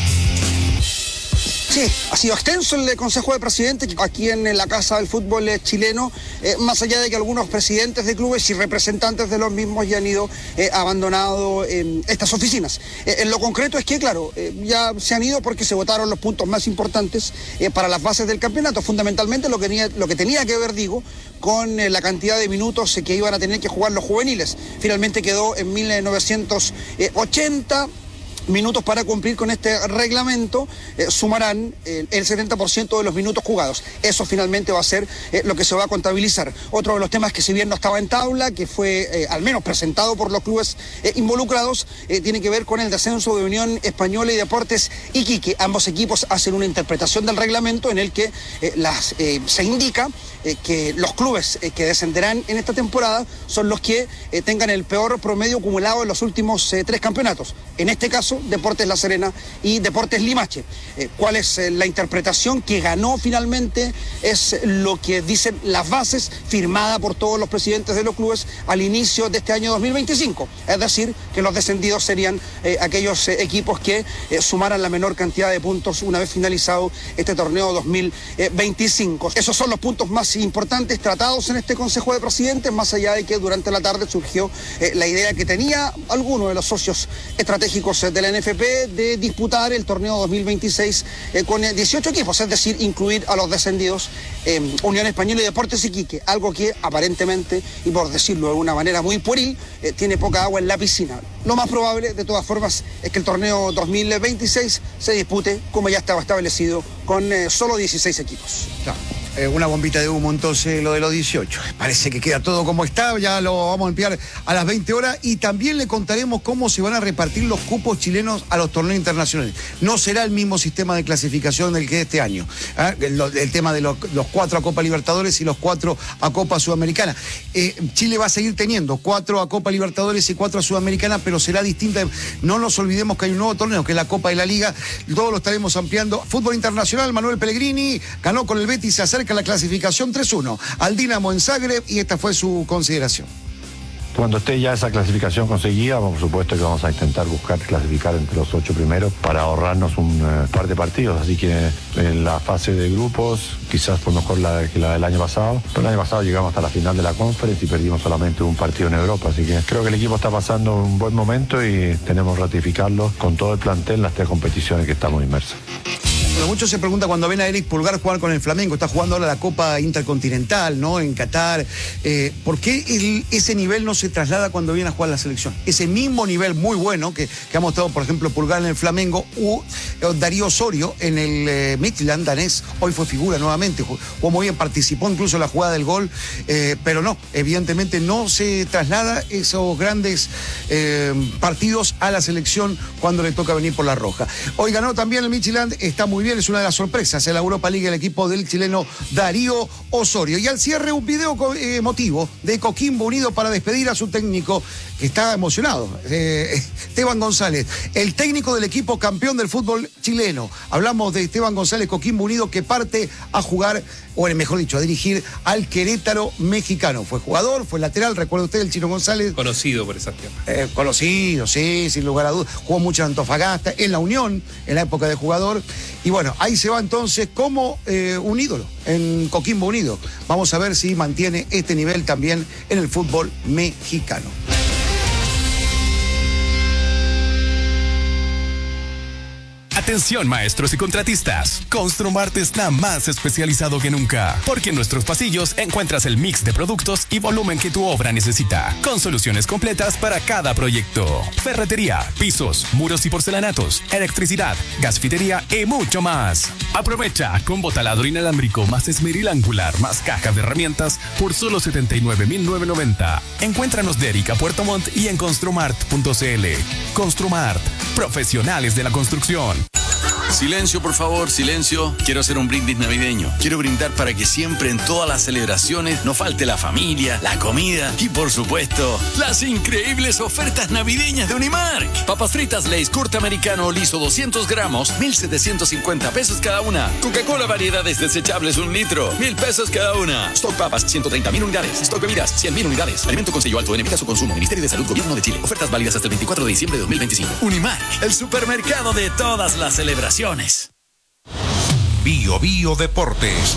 Speaker 26: Sí, ha sido extenso el Consejo de Presidentes aquí en la Casa del Fútbol chileno, eh, más allá de que algunos presidentes de clubes y representantes de los mismos ya han ido eh, abandonado eh, estas oficinas. Eh, en lo concreto es que, claro, eh, ya se han ido porque se votaron los puntos más importantes eh, para las bases del campeonato, fundamentalmente lo que tenía, lo que tenía que ver, digo, con eh, la cantidad de minutos eh, que iban a tener que jugar los juveniles. Finalmente quedó en mil novecientos ochenta. Minutos para cumplir con este reglamento, eh, sumarán eh, el setenta por ciento de los minutos jugados. Eso finalmente va a ser eh, lo que se va a contabilizar. Otro de los temas que si bien no estaba en tabla, que fue eh, al menos presentado por los clubes eh, involucrados, eh, tiene que ver con el descenso de Unión Española y Deportes Iquique. Ambos equipos hacen una interpretación del reglamento en el que eh, las, eh, se indica eh, que los clubes eh, que descenderán en esta temporada son los que eh, tengan el peor promedio acumulado en los últimos eh, tres campeonatos. En este caso, Deportes La Serena y Deportes Limache. Eh, ¿Cuál es eh, la interpretación que ganó finalmente? Es lo que dicen las bases firmada por todos los presidentes de los clubes al inicio de este año dos mil veinticinco. Es decir, que los descendidos serían eh, aquellos eh, equipos que eh, sumaran la menor cantidad de puntos una vez finalizado este torneo dos mil veinticinco. Esos son los puntos más importantes tratados en este Consejo de Presidentes, más allá de que durante la tarde surgió eh, la idea que tenía alguno de los socios estratégicos de la N F P de disputar el torneo dos mil veintiséis eh, con eh, dieciocho equipos, es decir, incluir a los descendidos eh, Unión Española y Deportes Iquique, algo que aparentemente, y por decirlo de una manera muy pueril, eh, tiene poca agua en la piscina. Lo más probable, de todas formas, es que el torneo dos mil veintiséis se dispute, como ya estaba establecido, con eh, solo dieciséis equipos.
Speaker 25: Claro. Eh, una bombita de humo entonces lo de los dieciocho. Parece que queda todo como está, ya lo vamos a enviar a las veinte horas y también le contaremos cómo se van a repartir los cupos chilenos a los torneos internacionales. No será el mismo sistema de clasificación del que este año. ¿eh? El, el tema de los, los cuatro a Copa Libertadores y los cuatro a Copa Sudamericana. Eh, Chile va a seguir teniendo cuatro a Copa Libertadores y cuatro a Sudamericana, pero será distinta. No nos olvidemos que hay un nuevo torneo, que es la Copa de la Liga. Todo lo estaremos ampliando. Fútbol internacional, Manuel Pellegrini ganó con el Betis, se acerca a la clasificación tres uno al Dinamo en Zagreb y esta fue su consideración.
Speaker 2: Cuando esté ya esa clasificación conseguida, por supuesto que vamos a intentar buscar clasificar entre los ocho primeros para ahorrarnos un eh, par de partidos. Así que en la fase de grupos, quizás fue mejor la, que la del año pasado. Pero el año pasado llegamos hasta la final de la Conference y perdimos solamente un partido en Europa. Así que creo que el equipo está pasando un buen momento y tenemos que ratificarlo con todo el plantel en las tres competiciones que estamos inmersos.
Speaker 25: Bueno, muchos se preguntan cuando ven a Eric Pulgar jugar con el Flamengo, está jugando ahora la Copa Intercontinental, ¿no? En Qatar. Eh, ¿Por qué el, ese nivel no se traslada cuando viene a jugar la selección? Ese mismo nivel muy bueno que, que ha mostrado, por ejemplo, Pulgar en el Flamengo, u Darío Osorio en el eh, Midtjylland danés, hoy fue figura nuevamente, jugó muy bien, participó incluso en la jugada del gol, eh, pero no, evidentemente no se traslada esos grandes eh, partidos a la selección cuando le toca venir por la roja. Hoy ganó también el Midtjylland, está muy bien. Es una de las sorpresas en la Europa League el equipo del chileno Darío Osorio. Y al cierre un video emotivo de Coquimbo Unido para despedir a su técnico, que está emocionado, eh, Esteban González, el técnico del equipo campeón del fútbol chileno. Hablamos de Esteban González, Coquimbo Unido, que parte a jugar, o mejor dicho, a dirigir al Querétaro mexicano. Fue jugador, fue lateral, recuerda usted, el Chino González.
Speaker 11: Conocido por esas tierras.
Speaker 25: Eh, conocido, sí, sin lugar a dudas. Jugó mucho en Antofagasta, en la Unión, en la época de jugador. Y bueno, ahí se va entonces como eh, un ídolo en Coquimbo Unido. Vamos a ver si mantiene este nivel también en el fútbol mexicano.
Speaker 13: Atención maestros y contratistas, Construmart está más especializado que nunca, porque en nuestros pasillos encuentras el mix de productos y volumen que tu obra necesita, con soluciones completas para cada proyecto. Ferretería, pisos, muros y porcelanatos, electricidad, gasfitería y mucho más. Aprovecha combo taladro inalámbrico más esmeril angular más caja de herramientas por solo setenta y nueve mil novecientos noventa. Encuéntranos de Erika Puerto Montt y en construmart punto cl. Construmart, profesionales de la construcción.
Speaker 14: Silencio, por favor, silencio. Quiero hacer un brindis navideño. Quiero brindar para que siempre en todas las celebraciones no falte la familia, la comida y, por supuesto, las increíbles ofertas navideñas de Unimark. Papas fritas Lay's corte americano liso doscientos gramos, mil setecientos cincuenta pesos cada una. Coca-Cola variedades desechables un litro, mil pesos cada una. Stock papas, ciento treinta mil unidades. Stock bebidas, cien mil unidades. Alimento con sello alto, evita su consumo. Ministerio de Salud, Gobierno de Chile. Ofertas válidas hasta el veinticuatro de diciembre de dos mil veinticinco. Unimark, el supermercado de todas las celebraciones.
Speaker 3: Bio Bio Deportes.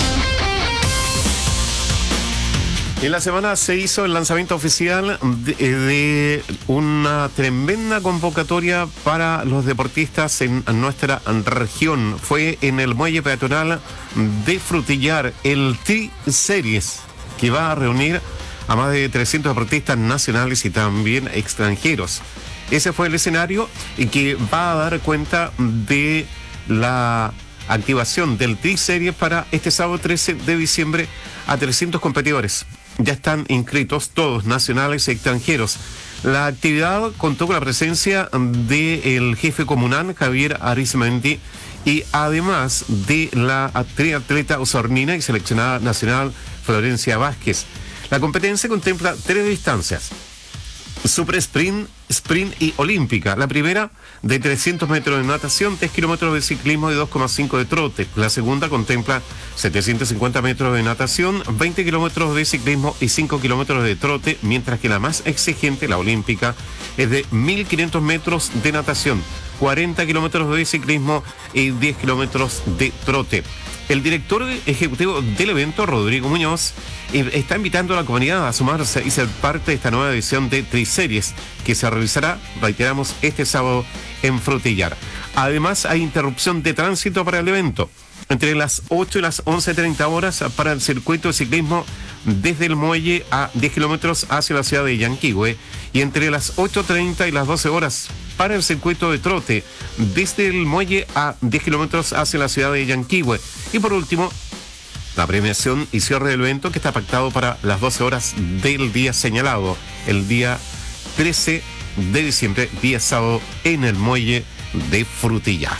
Speaker 1: En la semana se hizo el lanzamiento oficial de, de una tremenda convocatoria para los deportistas en nuestra región. Fue en el muelle peatonal de Frutillar, el Tri-Series, que va a reunir a más de trescientos deportistas nacionales y también extranjeros. Ese fue el escenario y que va a dar cuenta de la activación del Tri-Series para este sábado trece de diciembre a trescientos competidores. Ya están inscritos todos, nacionales y extranjeros. La actividad contó con la presencia del jefe comunal, Javier Arizmendi, y además de la triatleta osornina y seleccionada nacional, Florencia Vázquez. La competencia contempla tres distancias: Super Sprint, Sprint y Olímpica. La primera de trescientos metros de natación, tres kilómetros de ciclismo y dos coma cinco de trote. La segunda contempla setecientos cincuenta metros de natación, veinte kilómetros de ciclismo y cinco kilómetros de trote, mientras que la más exigente, la Olímpica, es de mil quinientos metros de natación, cuarenta kilómetros de ciclismo y diez kilómetros de trote. El director ejecutivo del evento, Rodrigo Muñoz, está invitando a la comunidad a sumarse y ser parte de esta nueva edición de Tri-Series, que se realizará, reiteramos, este sábado en Frutillar. Además, hay interrupción de tránsito para el evento entre las ocho y las once treinta horas para el circuito de ciclismo desde el muelle a diez kilómetros hacia la ciudad de Yanquihue, y entre las ocho treinta y las doce horas para el circuito de trote desde el muelle a diez kilómetros hacia la ciudad de Yanquihue. Y por último, la premiación y cierre del evento, que está pactado para las doce horas del día señalado, el día trece de diciembre, día sábado, en el muelle de Frutillar.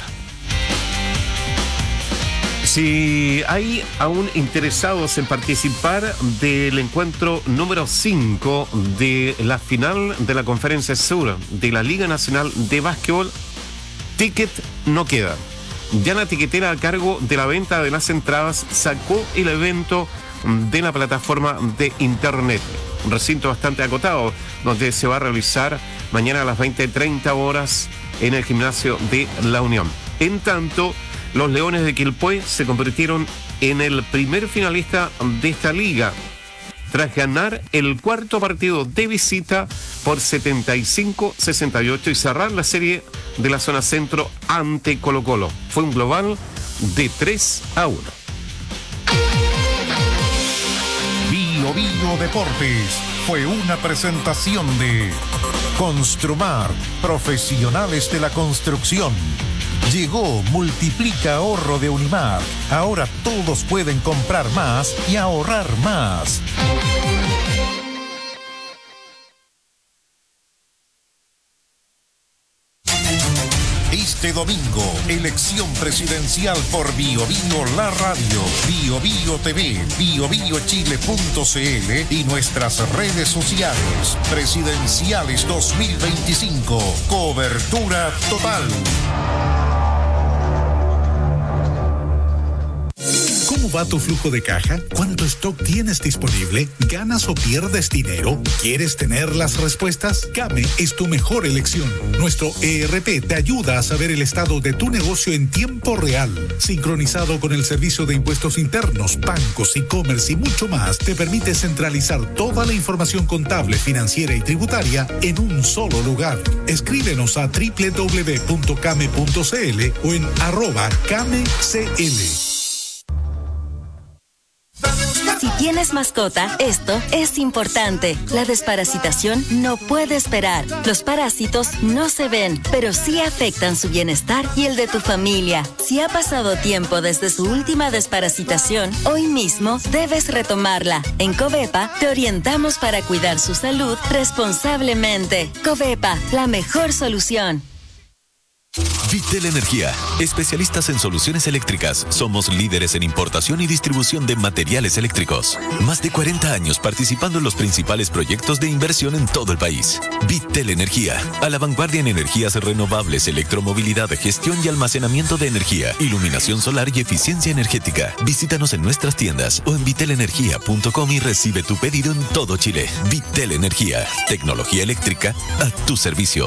Speaker 1: Si hay aún interesados en participar del encuentro número cinco de la final de la Conferencia Sur de la Liga Nacional de Básquetbol, ticket no queda. Ya la tiquetera a cargo de la venta de las entradas sacó el evento de la plataforma de internet. Un recinto bastante acotado, donde se va a realizar mañana a las veinte treinta horas en el gimnasio de La Unión. En tanto, los Leones de Quilpué se convirtieron en el primer finalista de esta liga, tras ganar el cuarto partido de visita por setenta y cinco a sesenta y ocho y cerrar la serie de la zona centro ante Colo-Colo. Fue un global de tres a uno.
Speaker 3: Bio Bio Deportes fue una presentación de Construmar, profesionales de la construcción. Llegó Multiplica Ahorro de Unimar. Ahora todos pueden comprar más y ahorrar más. Este domingo, elección presidencial por Bio Bio La Radio, Bio Bio T V, bio bio chile punto c l y nuestras redes sociales. Presidenciales dos mil veinticinco. Cobertura total.
Speaker 8: ¿Cómo va tu flujo de caja? ¿Cuánto stock tienes disponible? ¿Ganas o pierdes dinero? ¿Quieres tener las respuestas? Kame es tu mejor elección. Nuestro E R P te ayuda a saber el estado de tu negocio en tiempo real. Sincronizado con el servicio de impuestos internos, bancos, e-commerce y mucho más, te permite centralizar toda la información contable, financiera y tributaria en un solo lugar. Escríbenos a doble u doble u doble u punto came punto c l o en arroba camecl.
Speaker 11: Si tienes mascota, esto es importante. La desparasitación no puede esperar. Los parásitos no se ven, pero sí afectan su bienestar y el de tu familia. Si ha pasado tiempo desde su última desparasitación, hoy mismo debes retomarla. En Covepa te orientamos para cuidar su salud responsablemente. Covepa, la mejor solución.
Speaker 16: Vitel Energía, especialistas en soluciones eléctricas. Somos líderes en importación y distribución de materiales eléctricos. Más de cuarenta años participando en los principales proyectos de inversión en todo el país. Vitel Energía, a la vanguardia en energías renovables, electromovilidad, gestión y almacenamiento de energía, iluminación solar y eficiencia energética. Visítanos en nuestras tiendas o en vitel energía punto com y recibe tu pedido en todo Chile. Vitel Energía, tecnología eléctrica a tu servicio.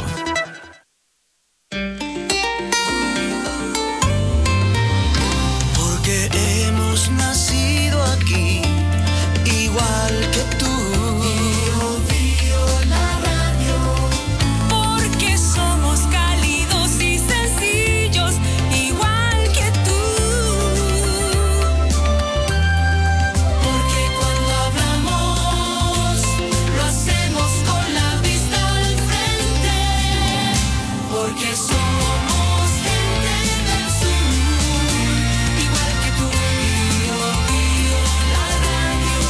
Speaker 17: Igual que tú. Bio, Bio, la radio. Porque somos cálidos y sencillos, igual que tú. Porque cuando hablamos, lo hacemos con la vista al frente. Porque somos gente del sur, igual que tú. Bio, Bio, la radio.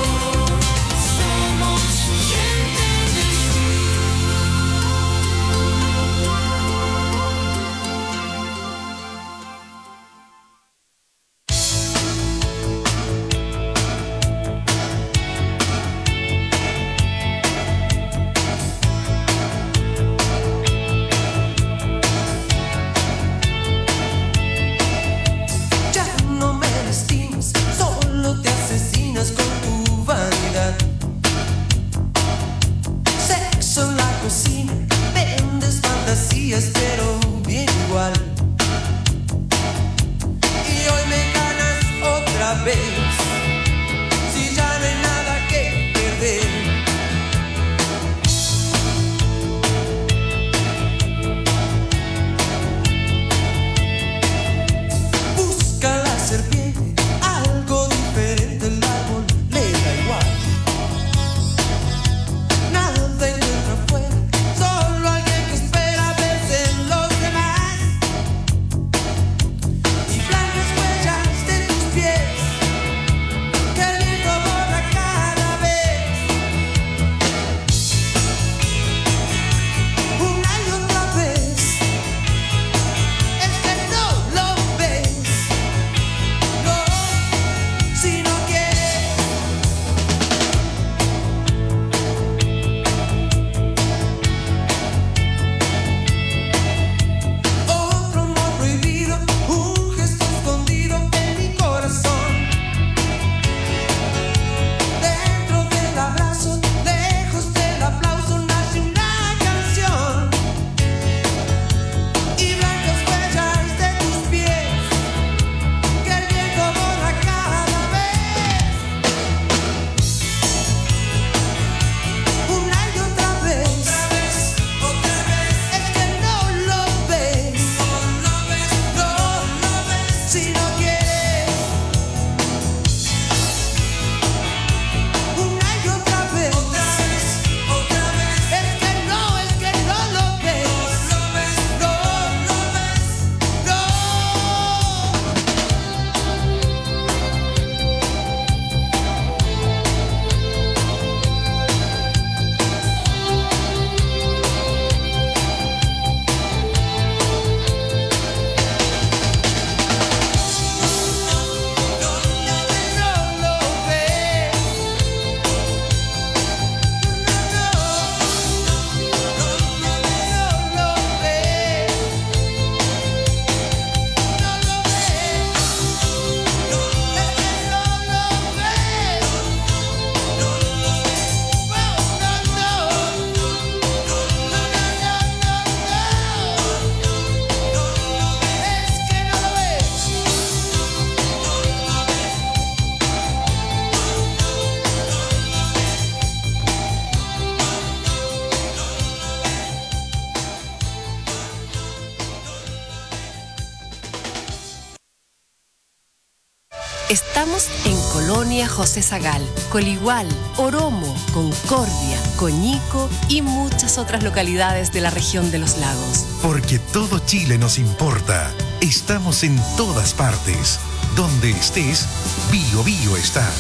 Speaker 17: Pero bien igual. Y hoy me ganas otra vez. Si ya no hay nada que perder. Busca la serpiente, algo diferente, el árbol le da igual. Nada encuentra afuera, solo alguien que espera verse en los demás. Y blancas huellas de tus pies
Speaker 15: Estamos en Colonia José Zagal, Coligual, Oromo, Concordia, Coñico y muchas otras localidades de la región de los lagos.
Speaker 8: Porque todo Chile nos importa. Estamos en todas partes. Donde estés, Bio Bio está.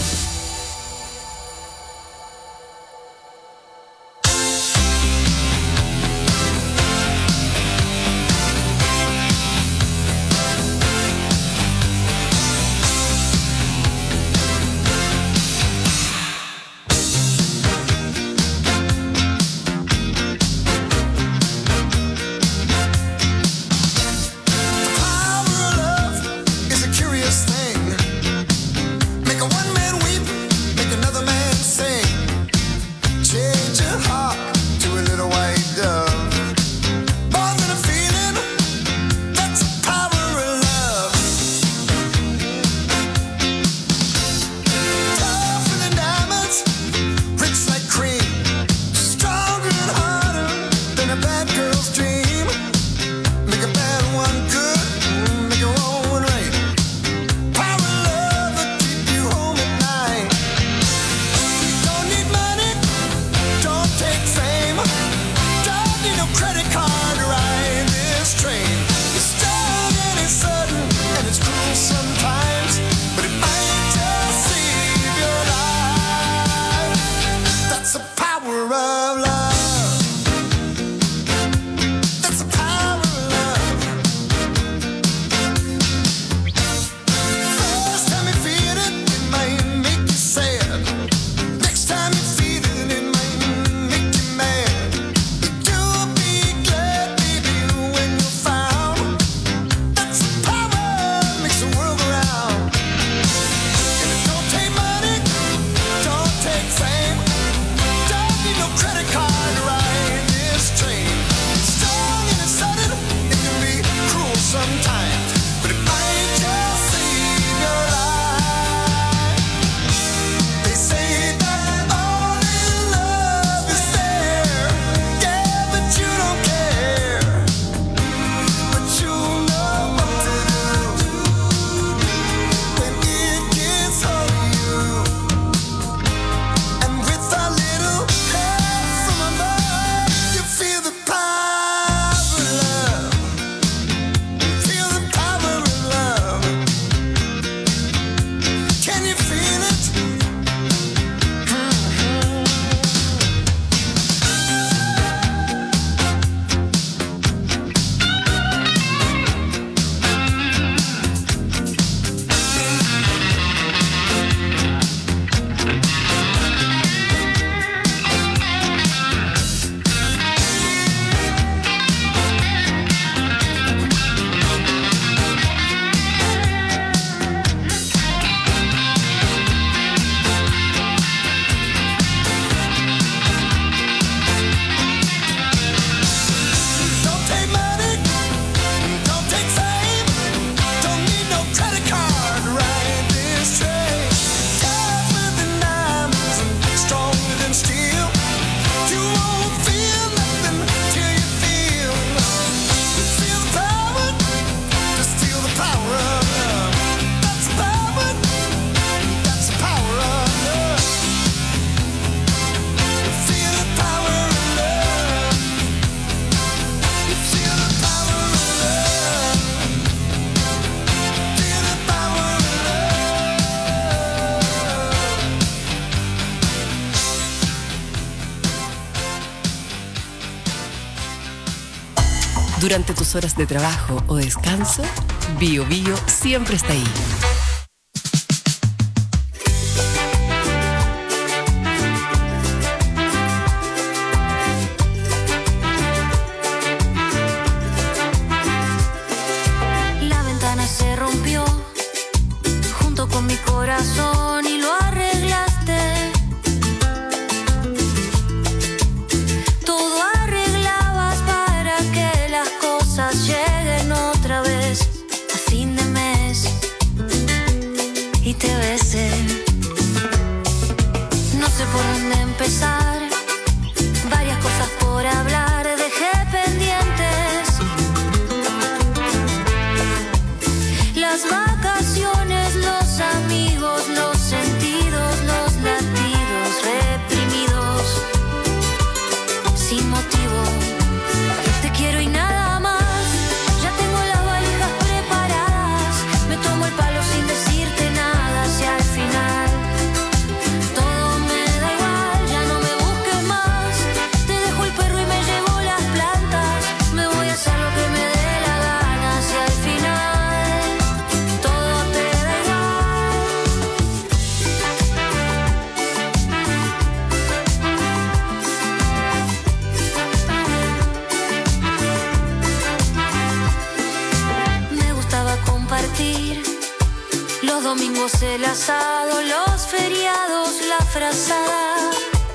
Speaker 15: Durante tus horas de trabajo o descanso, Bio Bio siempre está ahí.
Speaker 17: La ventana se rompió junto con mi corazón y lo arreglaste. Todo arreglabas para que las cosas lleguen otra vez a fin de mes y te besé. No sé por dónde empezar, varias cosas por hablar, dejé pendientes. Las vacaciones, los amigos. Los domingos el asado, los feriados la frazada.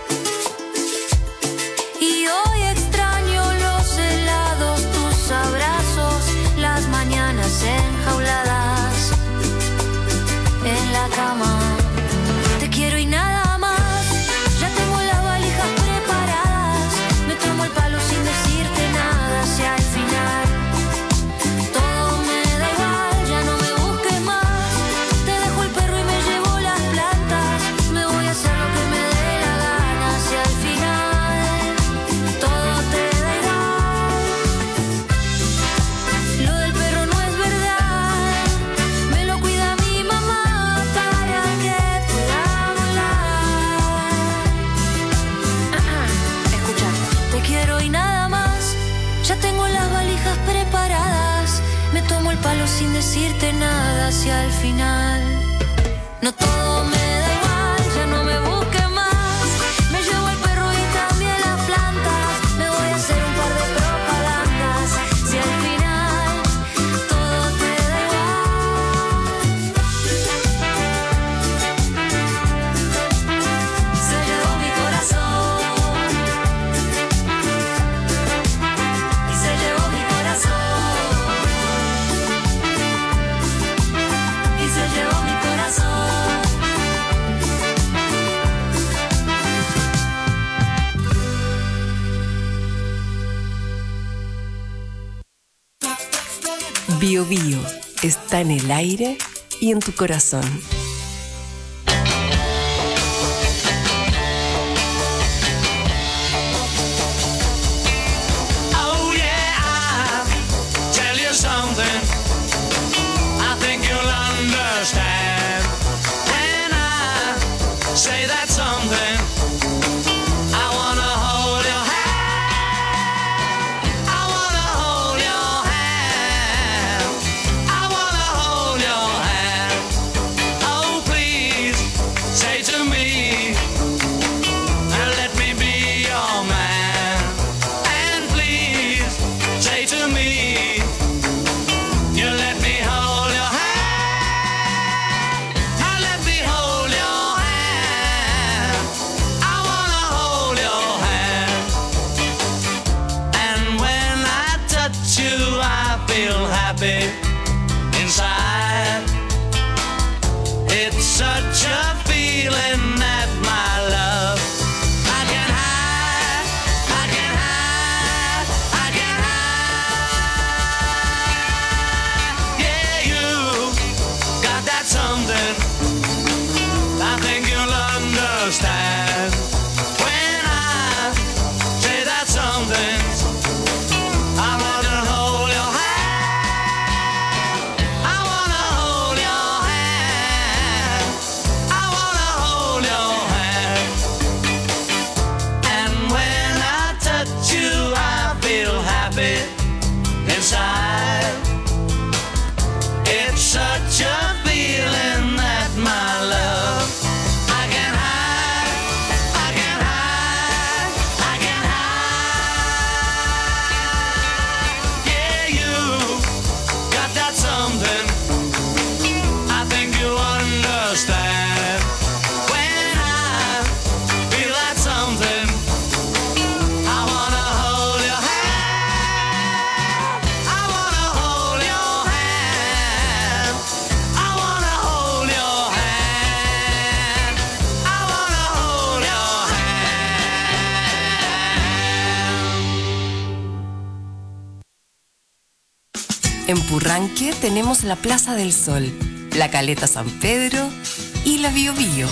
Speaker 17: Y hoy extraño los helados, tus abrazos, las mañanas enjauladas en la cama. Te quiero y nada más. Ya tengo las valijas preparadas. Me tomo el palo sin decirte nada hacia el final. Todo me da igual, ya no me busques más. Te dejo el perro y me llevo las plantas. Me voy a hacer lo que me dé la gana hacia el final. Todo te da igual. Lo del perro no es verdad. Me lo cuida mi mamá para que pueda volar. Escucha, te quiero y nada más. Ya tengo las valijas preparadas. Me tomo el palo sin decirte nada hacia el final. No todo me da igual, ya no me busques más. Me llevo el perro y también las plantas. Me voy a hacer un par de propagandas. Si al final todo te da igual. Se llevó mi corazón. Y se llevó mi corazón. Y se llevó mi corazón.
Speaker 15: Bio Bio está en el aire y en tu corazón.
Speaker 5: Oh yeah, I'll tell you something. I think you'll understand when I say that something. I wanna hold your hand. I wanna hold your hand. I wanna hold your hand. Oh please, say to me, and let me be your man. And please, say to me, you let me hold your hand. And let me hold your hand. I wanna hold your hand. And when I touch you, I feel happy inside. It's such a feeling that my love I can hide, I can hide, I can hide. Yeah, you got that something. I think you'll understand when I say that something. I wanna hold your hand. I wanna hold your hand. I wanna hold your hand. And when I touch you, I feel happy inside. It's such a feeling that my love I can hide, I can hide, I can hide. Yeah, you got that something. I think you understand when I feel that something. I wanna hold your hand. I wanna hold your hand. I wanna hold your hand. I wanna hold your
Speaker 15: En Purranque tenemos la Plaza del Sol, la Caleta San Pedro y la Bio Bio.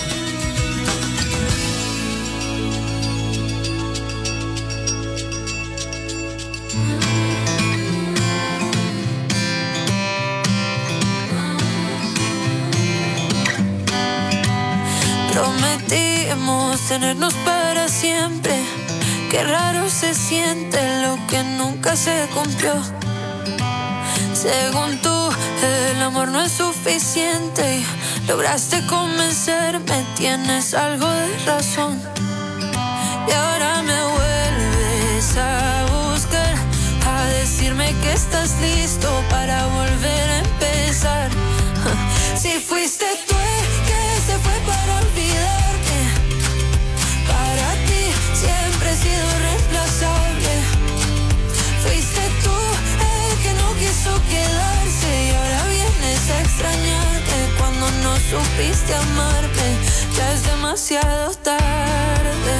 Speaker 17: Prometimos tenernos para siempre. Qué raro se siente lo que nunca se cumplió. Según tú, el amor no es suficiente y lograste convencerme, tienes algo de razón. Y ahora me vuelves a buscar, a decirme que estás listo para volver a empezar. Si fuiste supiste amarme, ya es demasiado tarde.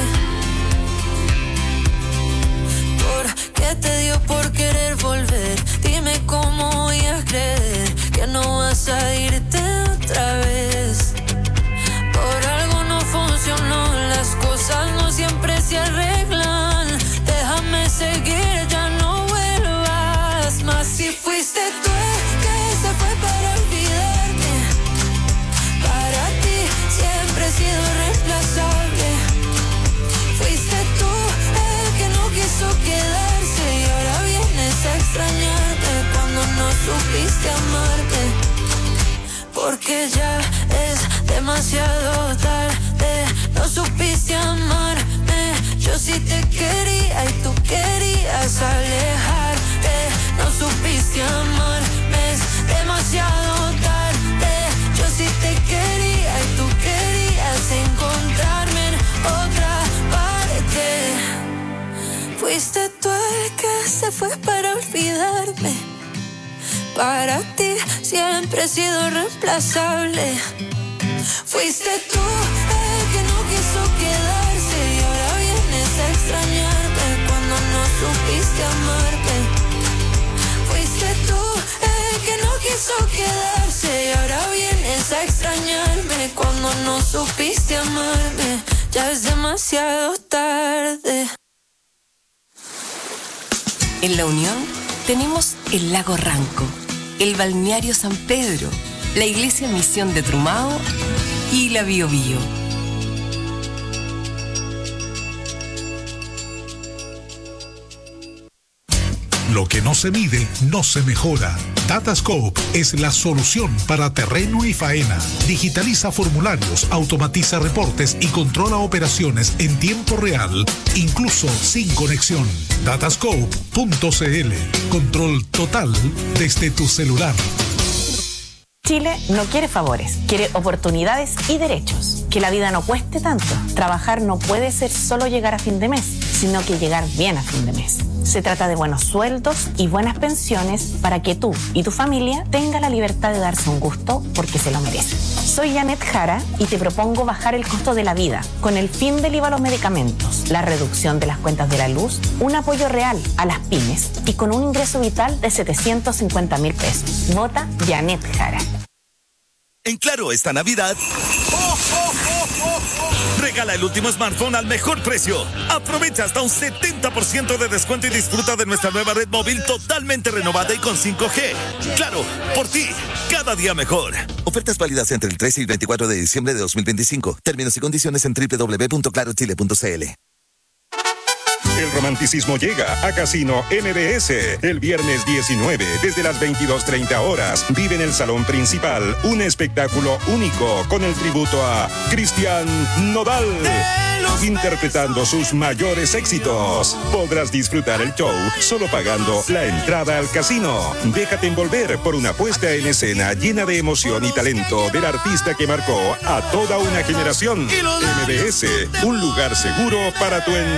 Speaker 17: ¿Por qué te dio por querer volver? Dime cómo voy a creer que no vas a irte otra vez. Por algo no funcionó, las cosas no siempre se arreglan. Déjame seguir, ya no vuelvas más. Si fuiste tú el que se fue para olvidarme, para ti siempre he sido reemplazable. Fuiste tú el que no quiso quedarse y ahora vienes a extrañarme cuando no supiste amarme. Porque ya es demasiado tarde, no supiste amarme. Yo sí te quería y tú querías alejarte. No supiste amarme, es demasiado tarde. Yo sí te quería y tú querías encontrarme en otra parte. Fuiste tú el que se fue para olvidarme. Para ti siempre he sido reemplazable. Fuiste tú el que no quiso quedarse y ahora vienes a extrañarme cuando no supiste amarme. Fuiste tú el que no quiso quedarse y ahora vienes a extrañarme cuando no supiste amarme. Ya es demasiado tarde.
Speaker 15: En La Unión tenemos el Lago Ranco, el Balneario San Pedro, la Iglesia Misión de Trumao y la Bio Bio.
Speaker 8: Lo que no se mide, no se mejora. Datascope es la solución para terreno y faena. Digitaliza formularios, automatiza reportes y controla operaciones en tiempo real, incluso sin conexión. datascope punto c l. Control total desde tu celular.
Speaker 6: Chile no quiere favores, quiere oportunidades y derechos. Que la vida no cueste tanto. Trabajar no puede ser solo llegar a fin de mes, sino que llegar bien a fin de mes. Se trata de buenos sueldos y buenas pensiones para que tú y tu familia tengan la libertad de darse un gusto porque se lo merecen. Soy Janet Jara y te propongo bajar el costo de la vida con el fin del I V A a los medicamentos, la reducción de las cuentas de la luz, un apoyo real a las pymes y con un ingreso vital de setecientos cincuenta mil pesos. Vota Janet Jara.
Speaker 18: En Claro, esta Navidad, ¡oh, oh, oh, oh, oh! Regala el último smartphone al mejor precio. Aprovecha hasta un setenta por ciento de descuento y disfruta de nuestra nueva red móvil totalmente renovada y con cinco G. Claro, por ti, cada día mejor. Ofertas válidas entre el trece y veinticuatro de diciembre de dos mil veinticinco. Términos y condiciones en doble u doble u doble u punto claro chile punto c l.
Speaker 19: El romanticismo llega a Casino M B S el viernes diecinueve desde las veintidós treinta horas. Vive en el salón principal un espectáculo único con el tributo a Cristian Nodal, interpretando sus mayores éxitos. Podrás disfrutar el show solo pagando la entrada al casino. Déjate envolver por una puesta en escena llena de emoción y talento del artista que marcó a toda una generación. M B S, un lugar seguro para tu